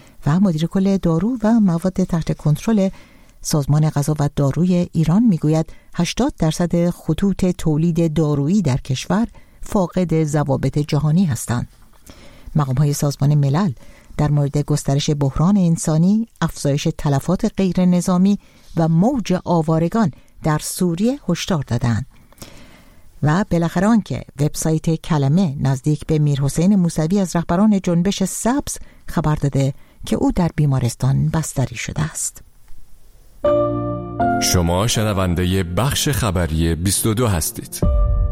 و مدیر کل دارو و مواد تحت کنترل سازمان غذا و داروی ایران میگوید هشتاد درصد خطوط تولید دارویی در کشور فاقد ضوابط جهانی هستند. مقام‌های سازمان ملل در مورد گسترش بحران انسانی، افزایش تلفات غیر نظامی و موج آوارگان در سوریه هشدار دادند. و بالاخره آنکه وبسایت کلمه نزدیک به میرحسین موسوی از رهبران جنبش سبز خبر داده که او در بیمارستان بستری شده است. شما شنونده بخش خبری بیست و دو هستید.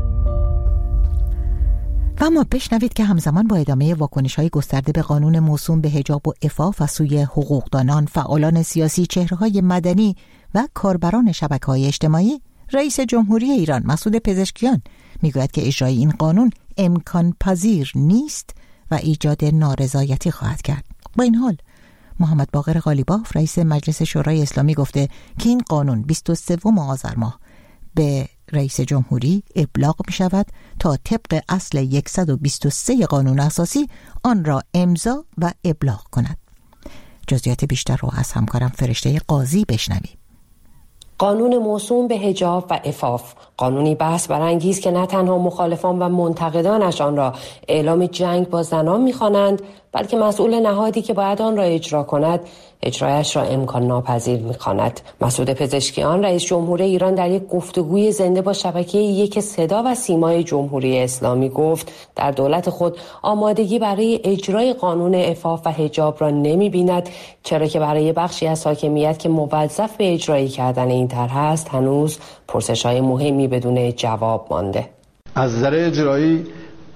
و اما بشنوید که همزمان با ادامه واکنش‌های گسترده به قانون موسوم به حجاب و عفاف از سوی حقوقدانان، فعالان سیاسی، چهره‌های مدنی و کاربران شبکه‌های اجتماعی، رئیس جمهوری ایران مسعود پزشکیان میگوید که اجرای این قانون امکان پذیر نیست و ایجاد نارضایتی خواهد کرد. با این حال محمد باقر قالیباف رئیس مجلس شورای اسلامی گفته که این قانون بیست و سوم آذر ماه به رئیس جمهوری ابلاغ می شود تا طبق اصل صد و بیست و سه قانون اساسی آن را امضا و ابلاغ کند. جزئیات بیشتر رو از همکارم فرشته قاضی بشنویم. قانون موسوم به حجاب و عفاف، قانونی بحث برانگیز که نه تنها مخالفان و منتقدانش آن را اعلام جنگ با زنان می‌خوانند، بلکه مسئول نهادی که باید آن را اجرا کند اجرایش را امکان ناپذیر می‌خواند. مسعود پزشکیان رئیس جمهور ایران در یک گفتگوی زنده با شبکه یک صدا و سیمای جمهوری اسلامی گفت در دولت خود آمادگی برای اجرای قانون عفاف و حجاب را نمی‌بیند، چرا که برای بخشی از حاکمیت که موظف به اجرایی کردن این طرح است هنوز پرسش‌های مهمی بدون جواب مانده. از نظر اجرایی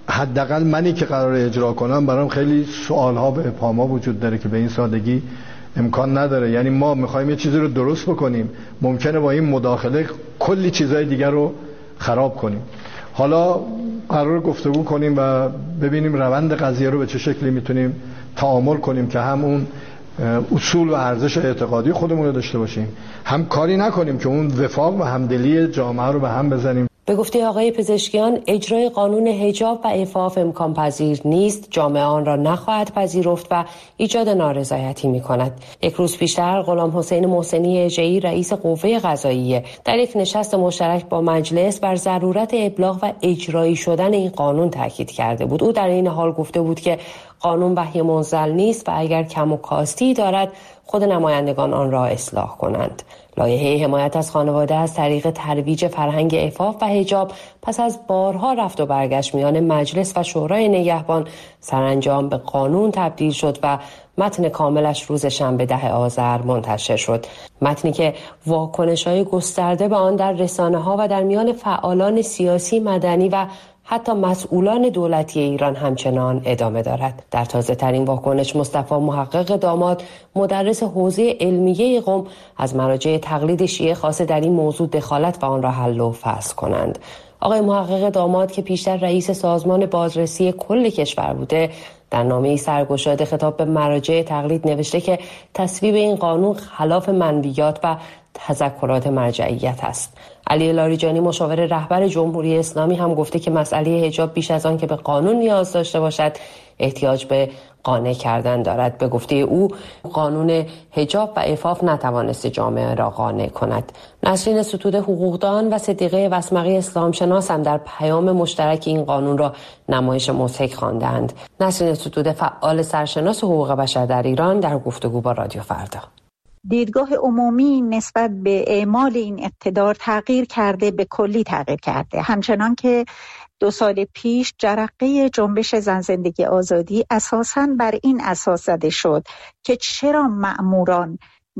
حداقل منی که قراره اجرا کنم برام خیلی سوال‌ها به ابهام‌ها وجود داره که به این سادگی امکان نداره. یعنی ما میخوایم یه چیزی رو درست بکنیم، ممکنه با این مداخله کلی چیزای دیگر رو خراب کنیم. حالا قرار گفتگو کنیم و ببینیم روند قضیه رو به چه شکلی میتونیم تعامل کنیم که هم اون اصول و ارزش اعتقادی خودمون رو داشته باشیم، هم کاری نکنیم که اون وفاق و همدلی جامعه رو به هم بزنیم. به گفته آقای پزشکیان، اجرای قانون حجاب و عفاف امکان پذیر نیست، جامعه آن را نخواهد پذیرفت و ایجاد نارضایتی می‌کند. یک روز پیشتر غلام حسین محسنی اژه‌ای رئیس قوه قضاییه در یک نشست مشترک با مجلس بر ضرورت ابلاغ و اجرایی شدن این قانون تاکید کرده بود. او در این حال گفته بود که قانون وحی منزل نیست و اگر کم و کاستی دارد خود نمایندگان آن را اصلاح کنند. لایحه حمایت از خانواده از طریق ترویج فرهنگ عفاف و حجاب پس از بارها رفت و برگشت میان مجلس و شورای نگهبان سرانجام به قانون تبدیل شد و متن کاملش روز شنبه ده آذر منتشر شد. متنی که واکنش‌های گسترده به آن در رسانه‌ها و در میان فعالان سیاسی، مدنی و حتی مسئولان دولتی ایران همچنان ادامه دارد. در تازه ترین واکنش مصطفی محقق داماد، مدرس حوزه علمیه قم، از مراجع تقلید شیعه خواسته در این موضوع دخالت و آن را حل و فصل کنند. آقای محقق داماد که پیشتر رئیس سازمان بازرسی کل کشور بوده، در نامه‌ای سرگشاده خطاب به مراجع تقلید نوشته که تصویب این قانون خلاف منویات و تذکرات مرجعیت است. علی لاریجانی مشاور رهبر جمهوری اسلامی هم گفته که مسئله حجاب بیش از آن که به قانون نیاز داشته باشد احتیاج به قانع کردن دارد. به گفته او قانون حجاب و عفاف نتوانست جامعه را قانع کند. نسرین ستوده حقوقدان و صدیقه وسمقی اسلام شناس هم در پیام مشترک این قانون را نمایش مضحک خواندند. نسرین ستوده فعال سرشناس حقوق بشر در ایران در گفتگو با رادیو فردا: دیدگاه عمومی نسبت به اعمال این اقتدار تغییر کرده، به کلی تغییر کرده. همچنان که دو سال پیش جرقه جنبش زن زندگی آزادی اساساً بر این اساس زده شد که چرا مأموران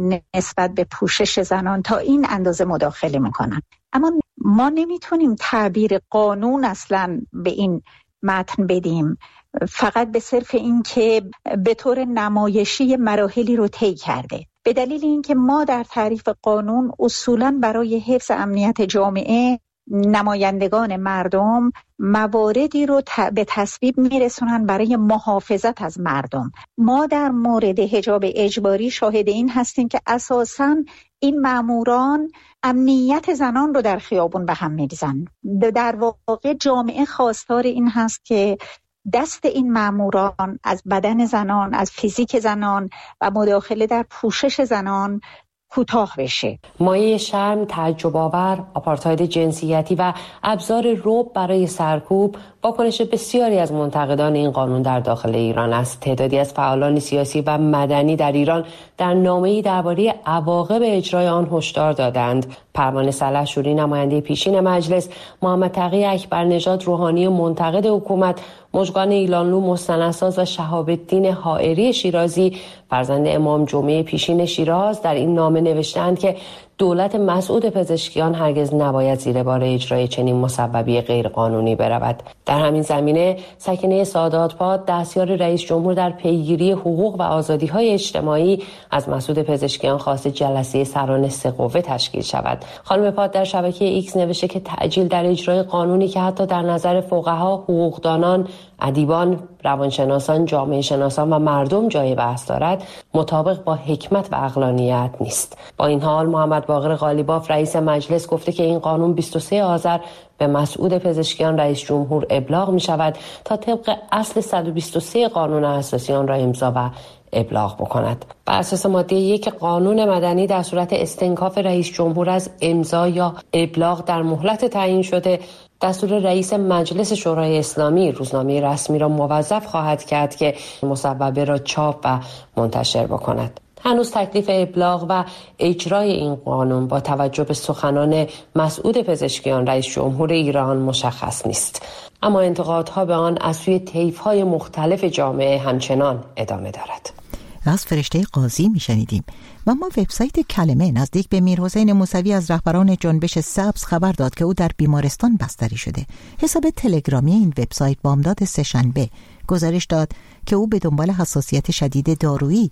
نسبت به پوشش زنان تا این اندازه مداخله میکنن. اما ما نمیتونیم تعبیر قانون اصلاً به این متن بدیم فقط به صرف این که به طور نمایشی مراحلی رو طی کرده، به دلیل اینکه ما در تعریف قانون اصولاً برای حفظ امنیت جامعه نمایندگان مردم مواردی رو به تصویب میرسونن برای محافظت از مردم. ما در مورد حجاب اجباری شاهد این هستیم که اساساً این ماموران امنیت زنان رو در خیابون به هم میریزن. در واقع جامعه خواستار این هست که دست این ماموران از بدن زنان، از فیزیک زنان و مداخله در پوشش زنان کوتاه بشه. مایه شرم، تعجب آور، آپارتاید جنسیتی و ابزار رعب برای سرکوب واکنش بسیاری از منتقدان این قانون در داخل ایران است. تعدادی از فعالان سیاسی و مدنی در ایران در نامه‌ای درباره عواقب اجرای آن هشدار دادند. پروانه سلحشوری نماینده پیشین مجلس، محمد تقی اکبرنژاد روحانی منتقد حکومت، مژگان ایلانلو مستندساز و شهاب الدین حائری شیرازی فرزند امام جمعه پیشین شیراز در این نامه نوشتند که دولت مسعود پزشکیان هرگز نباید زیر بار اجرای چنین مصوبی غیرقانونی برود. در همین زمینه سکنه سادات‌پاد دستیار رئیس جمهور در پیگیری حقوق و آزادی‌های اجتماعی از مسعود پزشکیان خواست جلسه سران سه قوه تشکیل شود. خانم پاد در شبکه ایکس نوشته که تعجیل در اجرای قانونی که حتی در نظر فقها، حقوقدانان، ادیبان، روانشناسان، جامعه شناسان و مردم جای بحث دارد، مطابق با حکمت و عقلانیت نیست. با این حال محمد باقر قالیباف رئیس مجلس گفته که این قانون بیست و سوم آذر به مسعود پزشکیان رئیس جمهور ابلاغ می شود تا طبق اصل صد و بیست و سه قانون اساسی آن را امضا و ابلاغ بکند. بر اساس ماده یک قانون مدنی در صورت استنکاف رئیس جمهور از امضا یا ابلاغ در مهلت تعیین شده، دستور رئیس مجلس شورای اسلامی روزنامه رسمی را موظف خواهد کرد که مصوبه را چاپ و منتشر بکند. هنوز تکلیف ابلاغ و اجرای این قانون با توجه به سخنان مسعود پزشکیان رئیس جمهور ایران مشخص نیست، اما انتقادها به آن از سوی طیف‌های مختلف جامعه همچنان ادامه دارد. از فرشته قاضی میشنیدیم. و ما وبسایت کلمه نزدیک به میرحسین موسوی از رهبران جنبش سبز خبر داد که او در بیمارستان بستری شده. حساب تلگرامی این وبسایت بامداد سه‌شنبه گزارش داد که او به دنبال حساسیت شدید دارویی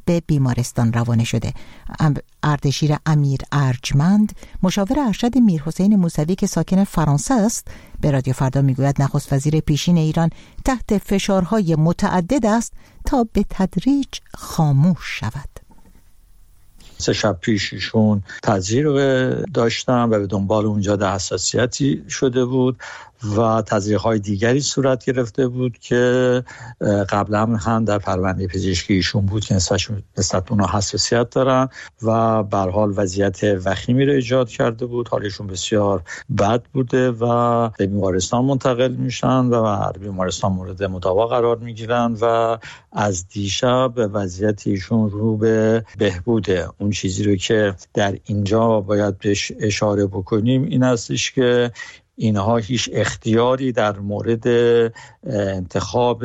به بیمارستان روانه شده. اردشیر امیر ارجمند، مشاور ارشد میرحسین موسوی که ساکن فرانسه است، به رادیو فردا میگوید نخست وزیر پیشین ایران تحت فشارهای متعدد است تا به تدریج خاموش شود. سه شب پیش ایشون تزریق داشتن و به دنبال اونجا در حساسیتی شده بود و تزریق‌های دیگری صورت گرفته بود که قبلا هم در پرونده پزشکی ایشون بود که نسبت اونها حساسیت دارن و به هر حال وضعیت وخیمی رو ایجاد کرده بود. حالشون بسیار بد بوده و به بیمارستان منتقل میشن و در بیمارستان مورد مداوا قرار میگیرن و از دیشب وضعیت ایشون رو به بهبوده. اون چیزی رو که در اینجا باید بهش اشاره بکنیم این هستش که اینها هیچ اختیاری در مورد انتخاب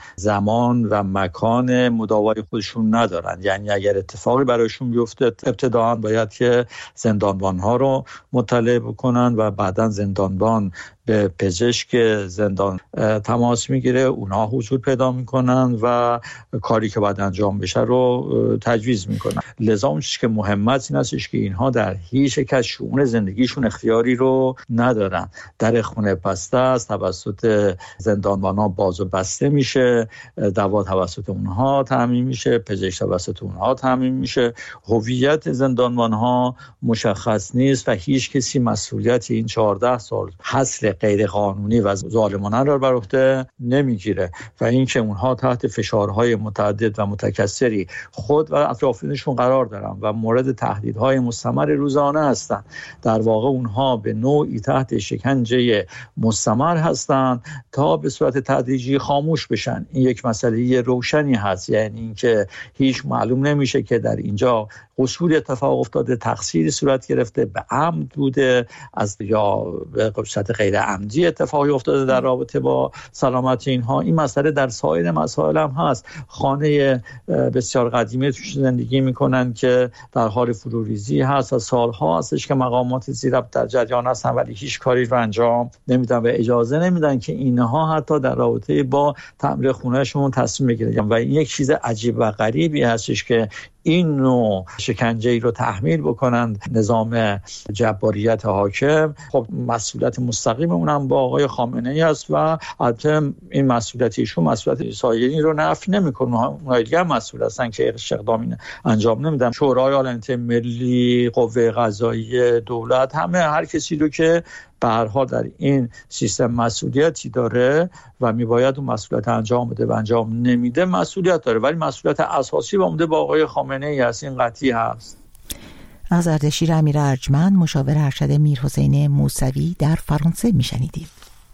زمان و مکان مداوای خودشون ندارن. یعنی اگر اتفاقی برایشون بیفته ابتداً باید که زندانبانها رو مطلع بکنن و بعداً زندانبان به پزشک زندان تماس میگیره، اونها حضور پیدا میکنن و کاری که باید انجام بشه رو تجویز میکنن. لذا اون چیزی که مهم است این هستش که اینها در هیچ یک از شؤون زندگیشون اختیاری رو ندارن. در خونه بسته است، توسط زندانبان‌ها باز و بسته میشه، دوا توسط اونها تامین میشه، پزشک توسط اونها تامین میشه. هویت زندانبان‌ها مشخص نیست و هیچ کسی مسئولیت این چهارده سال حصر غیر قانونی و ظالمانه را بر عهده نمیگیره و اینکه اونها تحت فشارهای متعدد و متکثری خود و اطرافیانشون قرار دارن و مورد تهدیدهای مستمر روزانه هستن. در واقع اونها به نوعی تحت شکنجه مستمر هستن تا به صورت تدریجی خاموش بشن. این یک مسئله روشنی هست، یعنی اینکه هیچ معلوم نمیشه که در اینجا قصور اتفاق افتاده، تقصیری صورت گرفته، به عمد بوده از یا به صورت غیر عمدی اتفاقی افتاده در رابطه با سلامت اینها. این مسئله در سایر مسائل هم هست. خانه بسیار قدیمی توش زندگی میکنن که در حال فروریزی هست و سالها هستش که مقامات زیربط در جریان هستن ولی هیچ کاری رو انجام نمیدن و اجازه نمیدن که اینها حتی در رابطه با تعمیر خونهشون تصمیم بگیرن و این یک چیز عجیب و غریبی هستش که این نوع شکنجه‌ای رو تحمیل بکنند نظام جباریت حاکم. خب مسئولیت مستقیم اونم با آقای خامنه‌ای است و البته این مسئولیت ایشون مسئولیت سایرین رو نفی نمی‌کنه. اونها دیگه مسئول هستن که اقدامی انجام نمیدن. شورای عالی ملی، قوه قضاییه، دولت، همه هر کسی رو که به هر حال در این سیستم مسئولیتی داره و میباید اون مسئولیت انجام بده و انجام نمیده مسئولیت داره، ولی مسئولیت اساسی با با آقای خامنه‌ای است. این قطعی هست. از اردشیر امیر ارجمند، مشاور ارشد میرحسین موسوی در فرانسه میشنیدیم.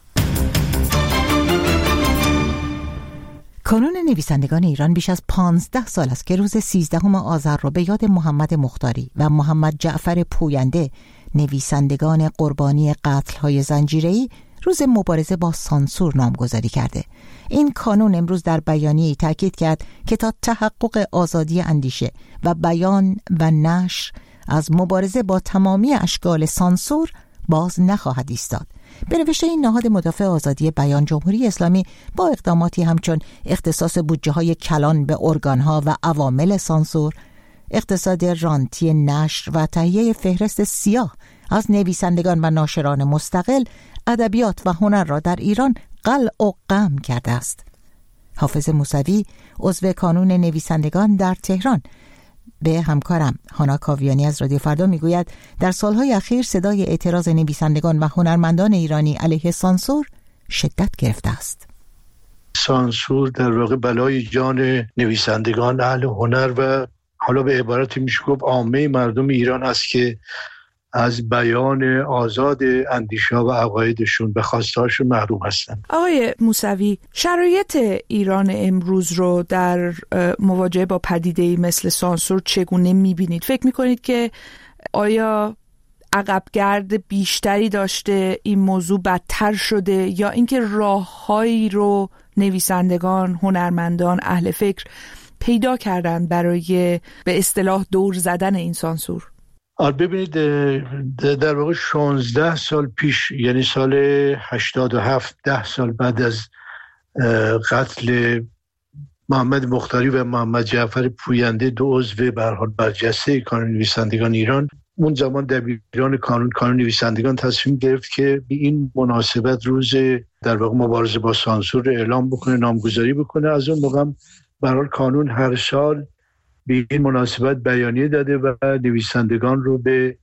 کانون نویسندگان ایران بیش از پانزده سال است که روز سیزدهم آذر را به یاد محمد مختاری و محمد جعفر پوینده، نویسندگان قربانی قتل‌های زنجیره‌ای، روز مبارزه با سانسور نامگذاری کرده. این کانون امروز در بیانیه‌ای تاکید کرد که تا تحقق آزادی اندیشه و بیان و نشر از مبارزه با تمامی اشکال سانسور باز نخواهد ایستاد. به نوشته این نهاد مدافع آزادی بیان، جمهوری اسلامی با اقداماتی همچون اختصاص بودجه‌های کلان به ارگان‌ها و عوامل سانسور، اقتصاد رانتی نشر و تهیه فهرست سیاه از نویسندگان و ناشران مستقل، ادبیات و هنر را در ایران قلع و قم کرده است. حافظ موسوی، عضو کانون نویسندگان در تهران، به همکارم هانا کاویانی از رادیو فردا میگوید در سالهای اخیر صدای اعتراض نویسندگان و هنرمندان ایرانی علیه سانسور شدت گرفته است. سانسور در واقع بلای جان نویسندگان، اهل هنر و حالا به عبارتی میشه گفت عامه مردم ایران است که از بیان آزاد اندیشه و عقایدشون به خواستهاشون محروم هستند. آقای موسوی، شرایط ایران امروز رو در مواجهه با پدیده‌ای مثل سانسور چگونه میبینید؟ فکر میکنید که آیا عقبگرد بیشتری داشته، این موضوع بدتر شده، یا اینکه راههایی رو نویسندگان، هنرمندان، اهل فکر پیدا کردن برای به اصطلاح دور زدن این سانسور؟ آره ببینید، در واقع شانزده سال پیش، یعنی سال هشتاد و هفت، ده سال بعد از قتل محمد مختاری و محمد جعفر پوینده، دو عضو به هر حال برجسته کانون نویسندگان ایران، اون زمان دبیران کانون کانون نویسندگان تصمیم گرفت که به این مناسبت روز در واقع مبارزه با سانسور اعلام بکنه، نامگذاری بکنه. از اون موقع به هر حال کانون هر سال به این مناسبت بیانیه داده و نویسندگان رو به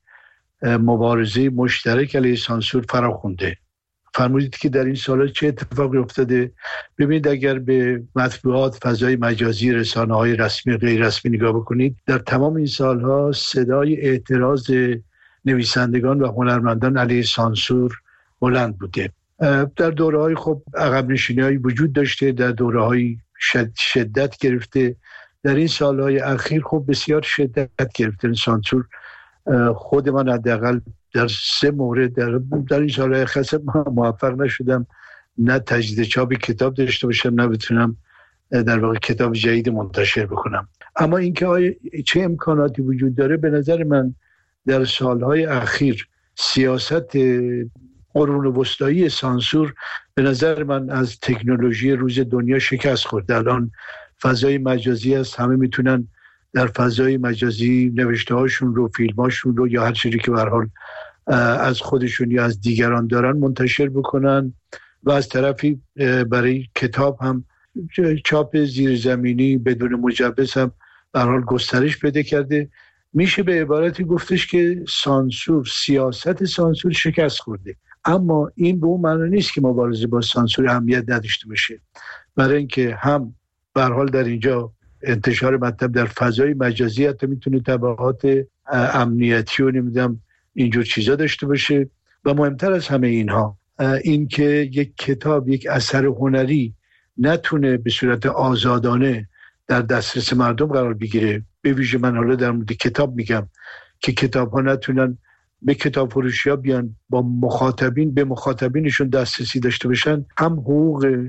مبارزه مشترک علیه سانسور فراخونده. فرمودید که در این سال‌ها چه اتفاقی افتاده. ببینید اگر به مطبوعات، فضای مجازی، رسانه‌های رسمی غیر رسمی نگاه بکنید، در تمام این سال‌ها صدای اعتراض نویسندگان و هنرمندان علیه سانسور بلند بوده. در دوره‌های خب عقب نشینی‌هایی وجود داشته، در دوره‌های شد شدت گرفته. در این سال‌های اخیر خب بسیار شدت گرفته سانسور. خود من حداقل در سه مورد در, در این سال‌های خاص موفق نشدم، نه تجدید چاپ کتاب داشته باشم، نه بتونم در واقع کتاب جدید منتشر بکنم. اما اینکه آیا چه امکاناتی وجود داره، به نظر من در سال‌های اخیر سیاست قرون وسطایی سانسور به نظر من از تکنولوژی روز دنیا شکست خورد. الان فضای مجازی است، همه میتونن در فضای مجازی نوشته هاشون رو، فیلم هاشون رو یا هر چیزی که به هر حال از خودشون یا از دیگران دارن منتشر بکنن. و از طرفی برای کتاب هم چاپ زیرزمینی بدون مجوز هم به هر حال گسترش پیدا کرده. میشه به عبارتی گفتش که سانسور، سیاست سانسور شکست خورده. اما این به اون معنی نیست که مبارزه با سانسور اهمیت نداشته باشه، برای اینکه هم به هر حال در اینجا انتشار مطلب در فضای مجازی حتی میتونه تبعات امنیتی و نمیدونم اینجور چیزا داشته باشه. و مهمتر از همه اینها این که یک کتاب، یک اثر هنری نتونه به صورت آزادانه در دسترس مردم قرار بگیره. به ویژه من حالا در مورد کتاب میگم که کتاب ها نتونن به کتاب فروشی ها بیان با مخاطبین به مخاطبینشون دسترسی داشته باشن. هم حقوق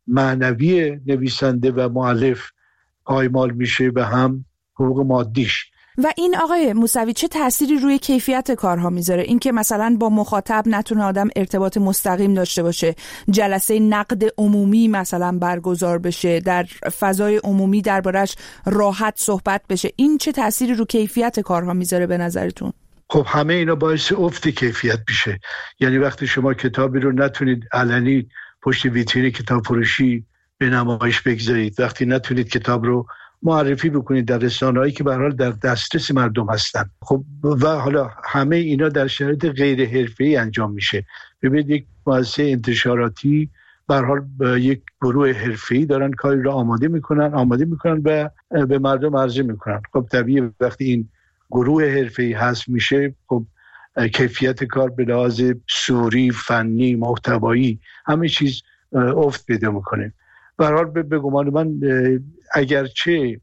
معنوی نویسنده و مؤلف پایمال میشه و هم حقوق مادیش. و این آقای موسوی چه تأثیری روی کیفیت کارها میذاره؟ این که مثلا با مخاطب نتونه آدم ارتباط مستقیم داشته باشه، جلسه نقد عمومی مثلا برگزار بشه، در فضای عمومی دربارش راحت صحبت بشه، این چه تأثیری رو کیفیت کارها میذاره به نظرتون؟ خب همه اینا باعث افت کیفیت میشه. یعنی وقتی شما کتابی رو نتونید علنی پشت ویترین کتاب فروشی به نمایش بگذارید، وقتی نتونید کتاب رو معرفی بکنید در رسانه‌هایی که به هر حال در دسترس مردم هستن، خب و حالا همه اینا در شرایط غیر حرفه‌ای انجام میشه. ببینید یک مؤسسه انتشاراتی به هر حال یک گروه حرفه‌ای دارن کاری رو آماده میکنن آماده میکنن و به مردم عرضه میکنن. خب طبیعیه وقتی این گروه حرفه‌ای هست میشه، خب کیفیت کار به لحاظ صوری، فنی، محتوایی همه چیز افت پیدا میکنه. به هر حال به گمان من اگرچه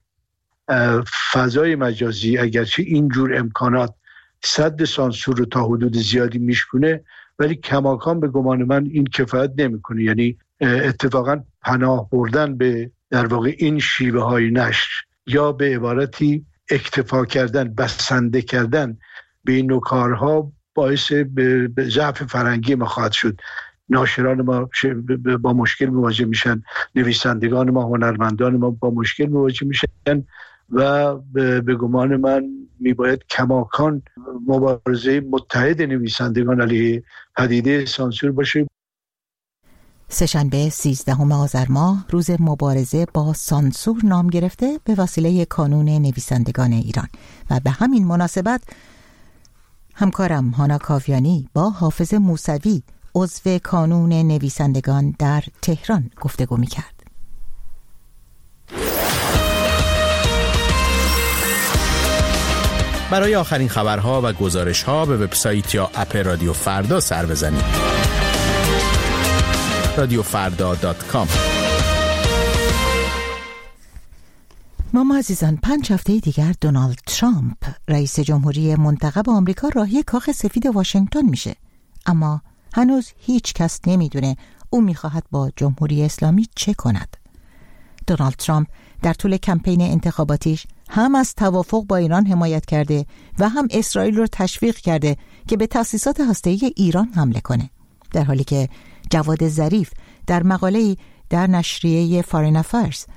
فضای مجازی، اگرچه اینجور امکانات سد سانسور رو تا حدود زیادی میشکنه، ولی کماکان به گمان من این کفایت نمیکنه. یعنی اتفاقا پناه بردن به در واقع این شیوه های نشر یا به عبارتی اکتفا کردن، بسنده کردن به این نوع کارها باعث به ضعف فرهنگی ما خواهد شد. ناشران ما با مشکل مواجه میشن، نویسندگان ما، هنرمندان ما با مشکل مواجه میشن و به گمان من میباید کماکان مبارزه متحد نویسندگان علیه پدیده سانسور باشه. سه‌شنبه سیزدهم آذر ماه روز مبارزه با سانسور نام گرفته به وسیله کانون نویسندگان ایران و به همین مناسبت همکارم هانا کاویانی با حافظ موسوی عضو کانون نویسندگان در تهران گفتگو می‌کرد. برای آخرین خبرها و گزارش‌ها به وبسایت یا اپ رادیو فردا سر بزنید. رادیو فردا دات کام. ماما عزیزان، پنج هفته دیگر دونالد ترامپ رئیس جمهوری منتخب آمریکا راهی کاخ سفید واشنگتن میشه، اما هنوز هیچ کس نمیدونه او میخواهد با جمهوری اسلامی چه کند. دونالد ترامپ در طول کمپین انتخاباتیش هم از توافق با ایران حمایت کرده و هم اسرائیل رو تشویق کرده که به تأسیسات هسته‌ای ایران حمله کنه، در حالی که جواد ظریف در مقاله‌ای در نشریه فارین افیرز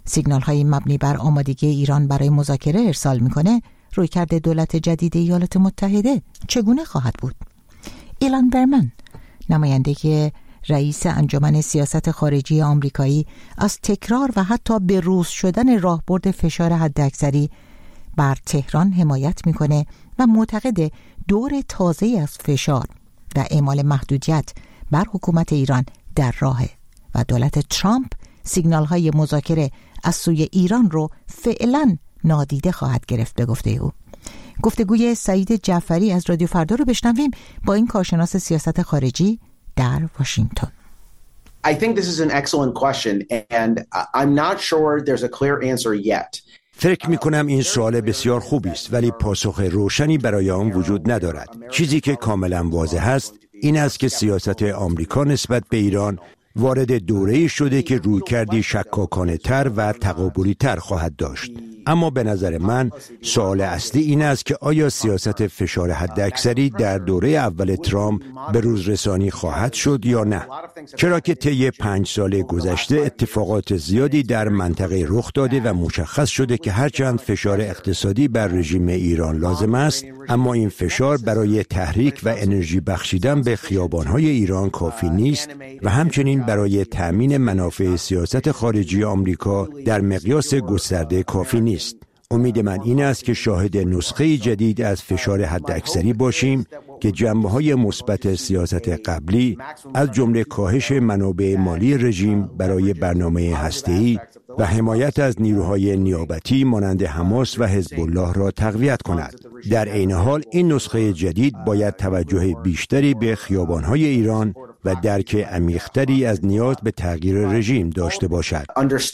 سیگنال های مبنی بر آمادگی ایران برای مذاکره ارسال میکنه، رویکرد دولت جدید ایالات متحده چگونه خواهد بود؟ ایلان برمن، نماینده رئیس انجمن سیاست خارجی آمریکایی، از تکرار و حتی بروز شدن راهبرد فشار حداکثری بر تهران حمایت میکنه و معتقد دور تازه‌ای از فشار و اعمال محدودیت بر حکومت ایران در راهه و دولت ترامپ سیگنال‌های مذاکره از سوی ایران رو فعلاً نادیده خواهد گرفت به گفته او. گفتگوی سعید جعفری از رادیو فردا رو بشنویم با این کارشناس سیاست خارجی در واشنگتن. I think this is an excellent question and I'm not sure there's a clear answer yet. فکر می کنم این سوال بسیار خوبی است ولی پاسخ روشنی برای آن وجود ندارد. چیزی که کاملا واضح است این است که سیاست آمریکا نسبت به ایران وارد دوره‌ای شده که رویکردی شکاکانه تر و تقابلی تر خواهد داشت. اما به نظر من سوال اصلی این است که آیا سیاست فشار حداکثری در دوره اول ترامپ به روز رسانی خواهد شد یا نه؟ چرا که طی پنج سال گذشته اتفاقات زیادی در منطقه رخ داده و مشخص شده که هرچند فشار اقتصادی بر رژیم ایران لازم است، اما این فشار برای تحریک و انرژی بخشیدن به خیابان‌های ایران کافی نیست و همچنین برای تأمین منافع سیاست خارجی آمریکا در مقیاس گسترده کافی نیست. امید من این است که شاهد نسخه جدید از فشار حداکثری باشیم که جنبه‌های مثبت سیاست قبلی از جمله کاهش منابع مالی رژیم برای برنامه هسته‌ای و حمایت از نیروهای نیابتی مانند حماس و حزب الله را تقویت کند. در عین حال این نسخه جدید باید توجه بیشتری به خیابان‌های ایران و درک عمیق‌تری از نیاز به تغییر رژیم داشته باشد.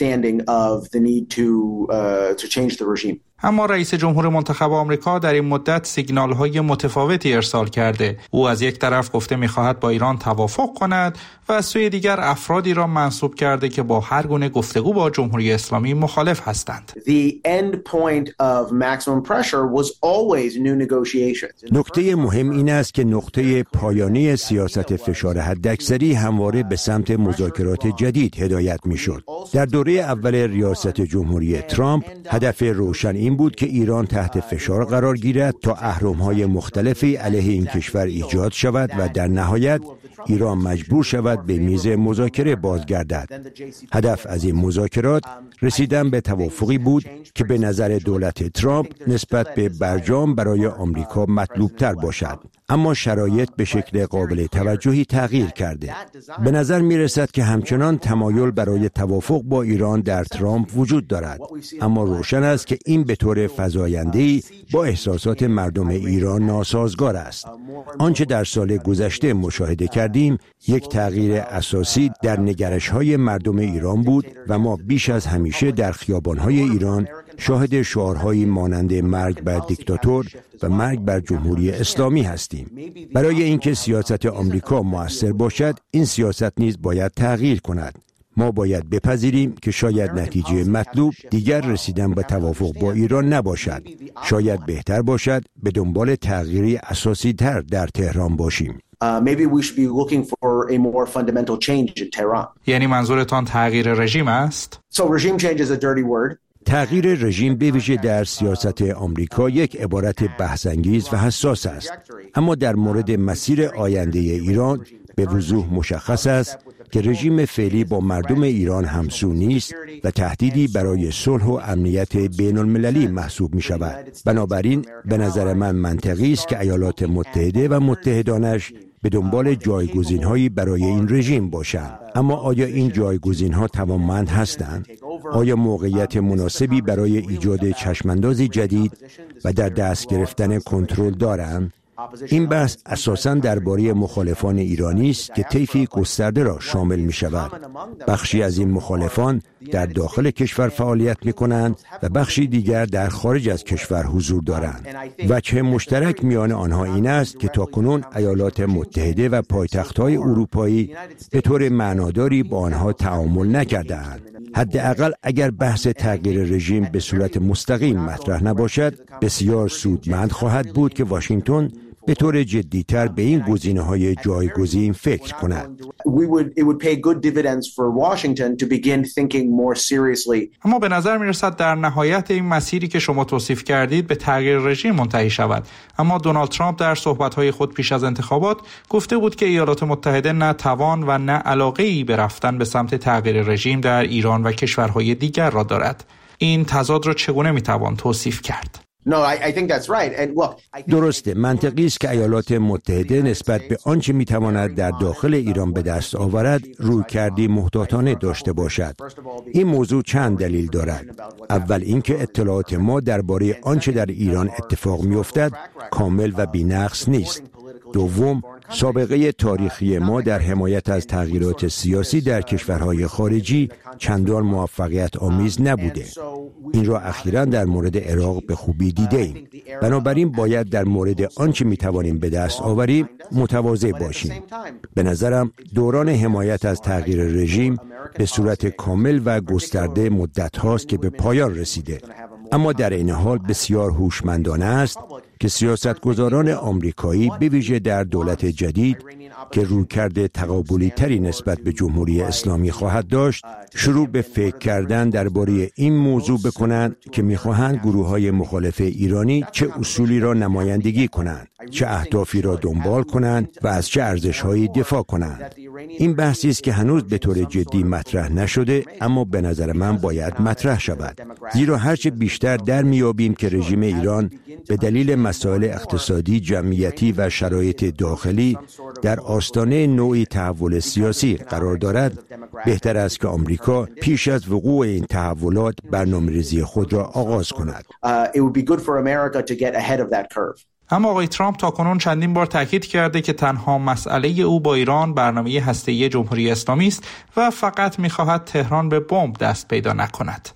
اما رئیس جمهور منتخب آمریکا در این مدت سیگنال‌های متفاوتی ارسال کرده. او از یک طرف گفته می‌خواهد با ایران توافق کند و از سوی دیگر افرادی را منسوب کرده که با هر گونه گفتگو با جمهوری اسلامی مخالف هستند. نکته مهم این است که نقطه پایانی سیاست فشار حداکثری همواره به سمت مذاکرات جدید هدایت می‌شد. در دوره اول ریاست جمهوری ترامپ هدف روشن این بود که ایران تحت فشار قرار گیرد تا اهرم‌های مختلفی علیه این کشور ایجاد شود و در نهایت ایران مجبور شود به میز مذاکره بازگردد. هدف از این مذاکرات رسیدن به توافقی بود که به نظر دولت ترامپ نسبت به برجام برای آمریکا مطلوب‌تر باشد. اما شرایط به شکل قابل توجهی تغییر کرده. به نظر می رسد که همچنان تمایل برای توافق با ایران در ترامپ وجود دارد. اما روشن است که این به طور فزاینده‌ای با احساسات مردم ایران ناسازگار است. آنچه در سال گذشته مشاهده کردیم یک تغییر اساسی در نگرش‌های مردم ایران بود و ما بیش از همیشه در خیابان‌های ایران شاهد شعارهایی مانند مرگ بر دیکتاتور و مرگ بر جمهوری اسلامی هستیم. برای اینکه سیاست آمریکا مؤثر باشد، این سیاست نیز باید تغییر کند. ما باید بپذیریم که شاید نتیجه مطلوب دیگر رسیدن به توافق با ایران نباشد. شاید بهتر باشد به دنبال تغییری اساسی تر در تهران باشیم. Uh, maybe we should be looking for a more fundamental change in Tehran. یعنی منظورتان تغییر رژیم است؟ So regime change is a dirty word. تغییر رژیم به ویژه در سیاست آمریکا یک عبارت بحث‌انگیز و حساس است. اما در مورد مسیر آینده ایران به وضوح مشخص است که رژیم فعلی با مردم ایران همسو نیست و تهدیدی برای صلح و امنیت بین المللی محسوب می شود. بنابراین به نظر من منطقی است که ایالات متحده و متحدانش به دنبال جایگزین‌هایی برای این رژیم باشند. اما آیا این جایگزین‌ها توانمند هستند؟ آیا موقعیت مناسبی برای ایجاد چشماندازی جدید و در دست گرفتن کنترل دارند؟ این بحث اساساً درباره مخالفان ایرانی است که طیفی گسترده را شامل می شود. بخشی از این مخالفان در داخل کشور فعالیت می کنند و بخشی دیگر در خارج از کشور حضور دارند. وجه مشترک میان آنها این است که تاکنون ایالات متحده و پایتخت‌های اروپایی به طور معناداری با آنها تعامل نکرده‌اند. حداقل اگر بحث تغییر رژیم به صورت مستقیم مطرح نباشد، بسیار سودمند خواهد بود که واشنگتن به طور جدی‌تر به این گزینه‌های جایگزین فکر کند. اما به نظر می‌رسد در نهایت این مسیری که شما توصیف کردید به تغییر رژیم منتهی شود. اما دونالد ترامپ در صحبت‌های خود پیش از انتخابات گفته بود که ایالات متحده نه توان و نه علاقه‌ای به رفتن به سمت تغییر رژیم در ایران و کشورهای دیگر را دارد. این تضاد را چگونه می‌توان توصیف کرد؟ درسته، منطقی است که ایالات متحده نسبت به آنچه میتواند در داخل ایران به دست آورد رویکردی محتاطانه داشته باشد. این موضوع چند دلیل دارد. اول اینکه اطلاعات ما درباره آنچه در ایران اتفاق میافتد کامل و بی‌نقص نیست. دوم، سابقه تاریخی ما در حمایت از تغییرات سیاسی در کشورهای خارجی چندان موفقیت آمیز نبوده. این را اخیراً در مورد عراق به خوبی دیده ایم. بنابراین باید در مورد آنچه می توانیم به دست آوریم متواضع باشیم. به نظرم دوران حمایت از تغییر رژیم به صورت کامل و گسترده مدت هاست که به پایان رسیده. اما در این حال بسیار هوشمندانه است که سیاستگزاران آمریکایی به ویژه در دولت جدید که رویکرد تقابلی تری نسبت به جمهوری اسلامی خواهد داشت شروع به فکر کردن درباره این موضوع بکنند که می‌خواهند گروه‌های مخالف ایرانی چه اصولی را نمایندگی کنند، چه اهدافی را دنبال کنند و از چه ارزش‌هایی دفاع کنند. این بحثی است که هنوز به طور جدی مطرح نشده، اما به نظر من باید مطرح شود. زیرا هرچه بیشتر در میابیم که رژیم ایران به دلیل مسائل اقتصادی، جمعیتی و شرایط داخلی در آستانه نوعی تحول سیاسی قرار دارد، بهتر است که آمریکا پیش از وقوع این تحولات برنامه‌ریزی خود را آغاز کند. اما آقای ترامپ تاکنون چندین بار تاکید کرده که تنها مسئله او با ایران برنامه هسته‌ای جمهوری اسلامی است و فقط می‌خواهد تهران به بمب دست پیدا نکند.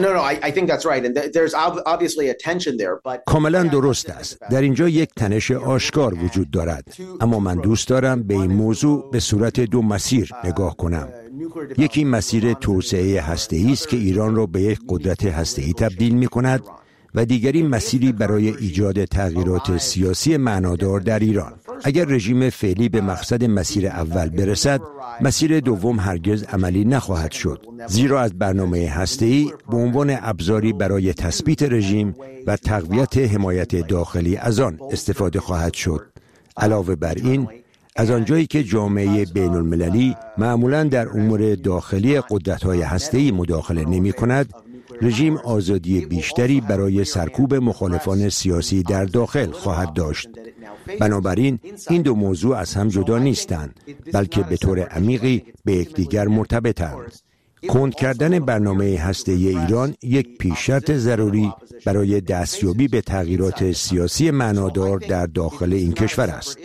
کاملا درست است. در اینجا یک تنش آشکار وجود دارد. اما من دوست دارم به این موضوع به صورت دو مسیر نگاه کنم. یکی مسیر توسعه هسته‌ای است که ایران را به یک قدرت هسته‌ای تبدیل می‌کند و دیگری مسیری برای ایجاد تغییرات سیاسی معنادار در ایران. اگر رژیم فعلی به مقصد مسیر اول برسد، مسیر دوم هرگز عملی نخواهد شد، زیرا از برنامه هسته‌ای به عنوان ابزاری برای تثبیت رژیم و تقویت حمایت داخلی از آن استفاده خواهد شد. علاوه بر این، از آنجایی که جامعه بین المللی معمولاً در امور داخلی قدرت‌های هسته‌ای مداخله نمی‌کند، رژیم آزادی بیشتری برای سرکوب مخالفان سیاسی در داخل خواهد داشت. بنابراین این دو موضوع از هم جدا نیستند، بلکه به طور عمیقی به یکدیگر مرتبطند. کند کردن برنامه هسته‌ای ایران یک پیش‌شرط ضروری برای دستیابی به تغییرات سیاسی معنادار در داخل این کشور است.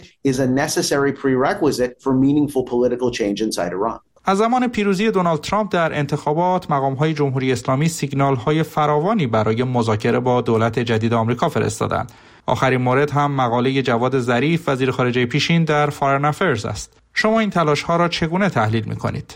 از زمان پیروزی دونالد ترامپ در انتخابات، مقام‌های جمهوری اسلامی سیگنال‌های فراوانی برای مذاکره با دولت جدید آمریکا فرستادند. آخرین مورد هم مقاله جواد ظریف وزیر خارجه پیشین در فارن افیرز است. شما این تلاش‌ها را چگونه تحلیل می‌کنید؟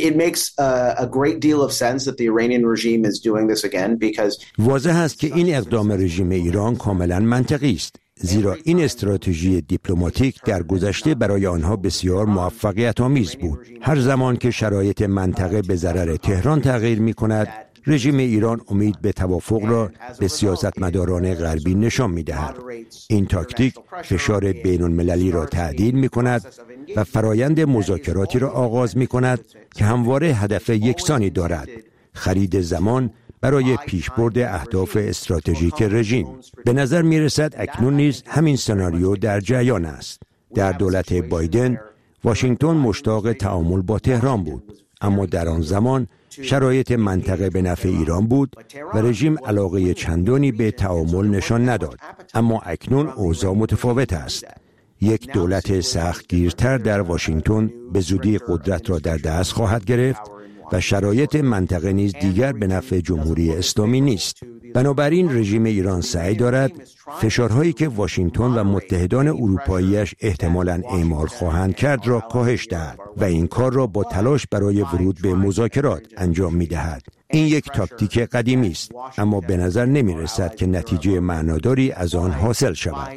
واضح است که این اقدام رژیم ایران کاملا منطقی است، زیرا این استراتژی دیپلماتیک در گذشته برای آنها بسیار موفقیت آمیز بود. هر زمان که شرایط منطقه به ضرر تهران تغییر می کند، رژیم ایران امید به توافق را به سیاستمداران غربی نشان می دهد. این تاکتیک فشار بین المللی را تعدیل می کند و فرایند مذاکراتی را آغاز می کند که همواره هدف یکسانی دارد: خرید زمان برای پیشبرد اهداف استراتژیک رژیم. به نظر می رسد اکنون نیز همین سناریو در جریان است. در دولت بایدن، واشنگتن مشتاق تعامل با تهران بود، اما در آن زمان شرایط منطقه به نفع ایران بود و رژیم علاقه چندانی به تعامل نشان نداد. اما اکنون اوضاع متفاوت است. یک دولت سختگیرتر در واشنگتن به زودی قدرت را در دست خواهد گرفت و شرایط منطقه نیز دیگر به نفع جمهوری اسلامی نیست. بنابراین رژیم ایران سعی دارد فشارهایی که واشنگتن و متحدان اروپاییش احتمالاً اعمال خواهند کرد را کاهش دهد و این کار را با تلاش برای ورود به مذاکرات انجام می‌دهد. این یک تاکتیک قدیمی است، اما به نظر نمی رسد که نتیجه معناداری از آن حاصل شود.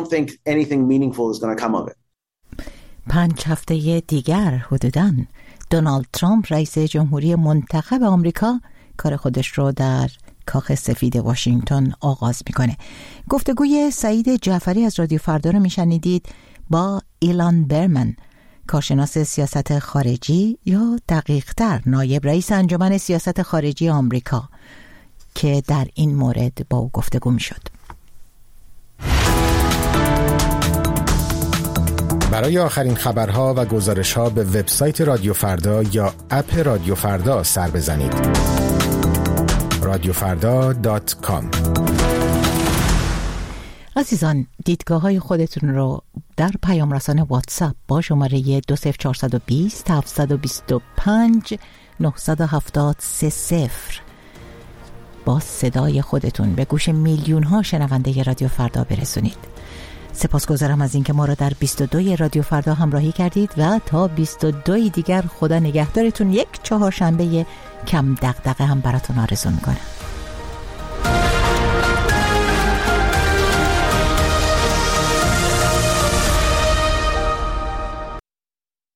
پنج هفته دیگر حدوداً دونالد ترامپ رئیس جمهوری منتخب آمریکا کار خودش رو در کاخ سفید واشنگتن آغاز میکنه. گفتگوی سعید جعفری از رادیو فردا رو میشنیدید با ایلان برمن، کارشناس سیاست خارجی یا دقیق‌تر نایب رئیس انجمن سیاست خارجی آمریکا، که در این مورد با او گفتگو میشد. برای آخرین خبرها و گزارش‌ها به وبسایت رادیو فردا یا اپ رادیو فردا سر بزنید. رادیو فردا دات کام. عزیزان، دیدگاه های خودتون رو در پیام رسان واتساپ با شماره دو صفر چهار دو صفر هفت دو پنج نه هفت سه صفر با صدای خودتون به گوش میلیون ها شنونده رادیو فردا برسونید. سپاسگزارم از اینکه ما را در بیست و دو رادیو فردا همراهی کردید و تا بیست و دو دیگر خدا نگهدارتون. یک چهارشنبه کم دغدغه هم براتون آرزو میکنم.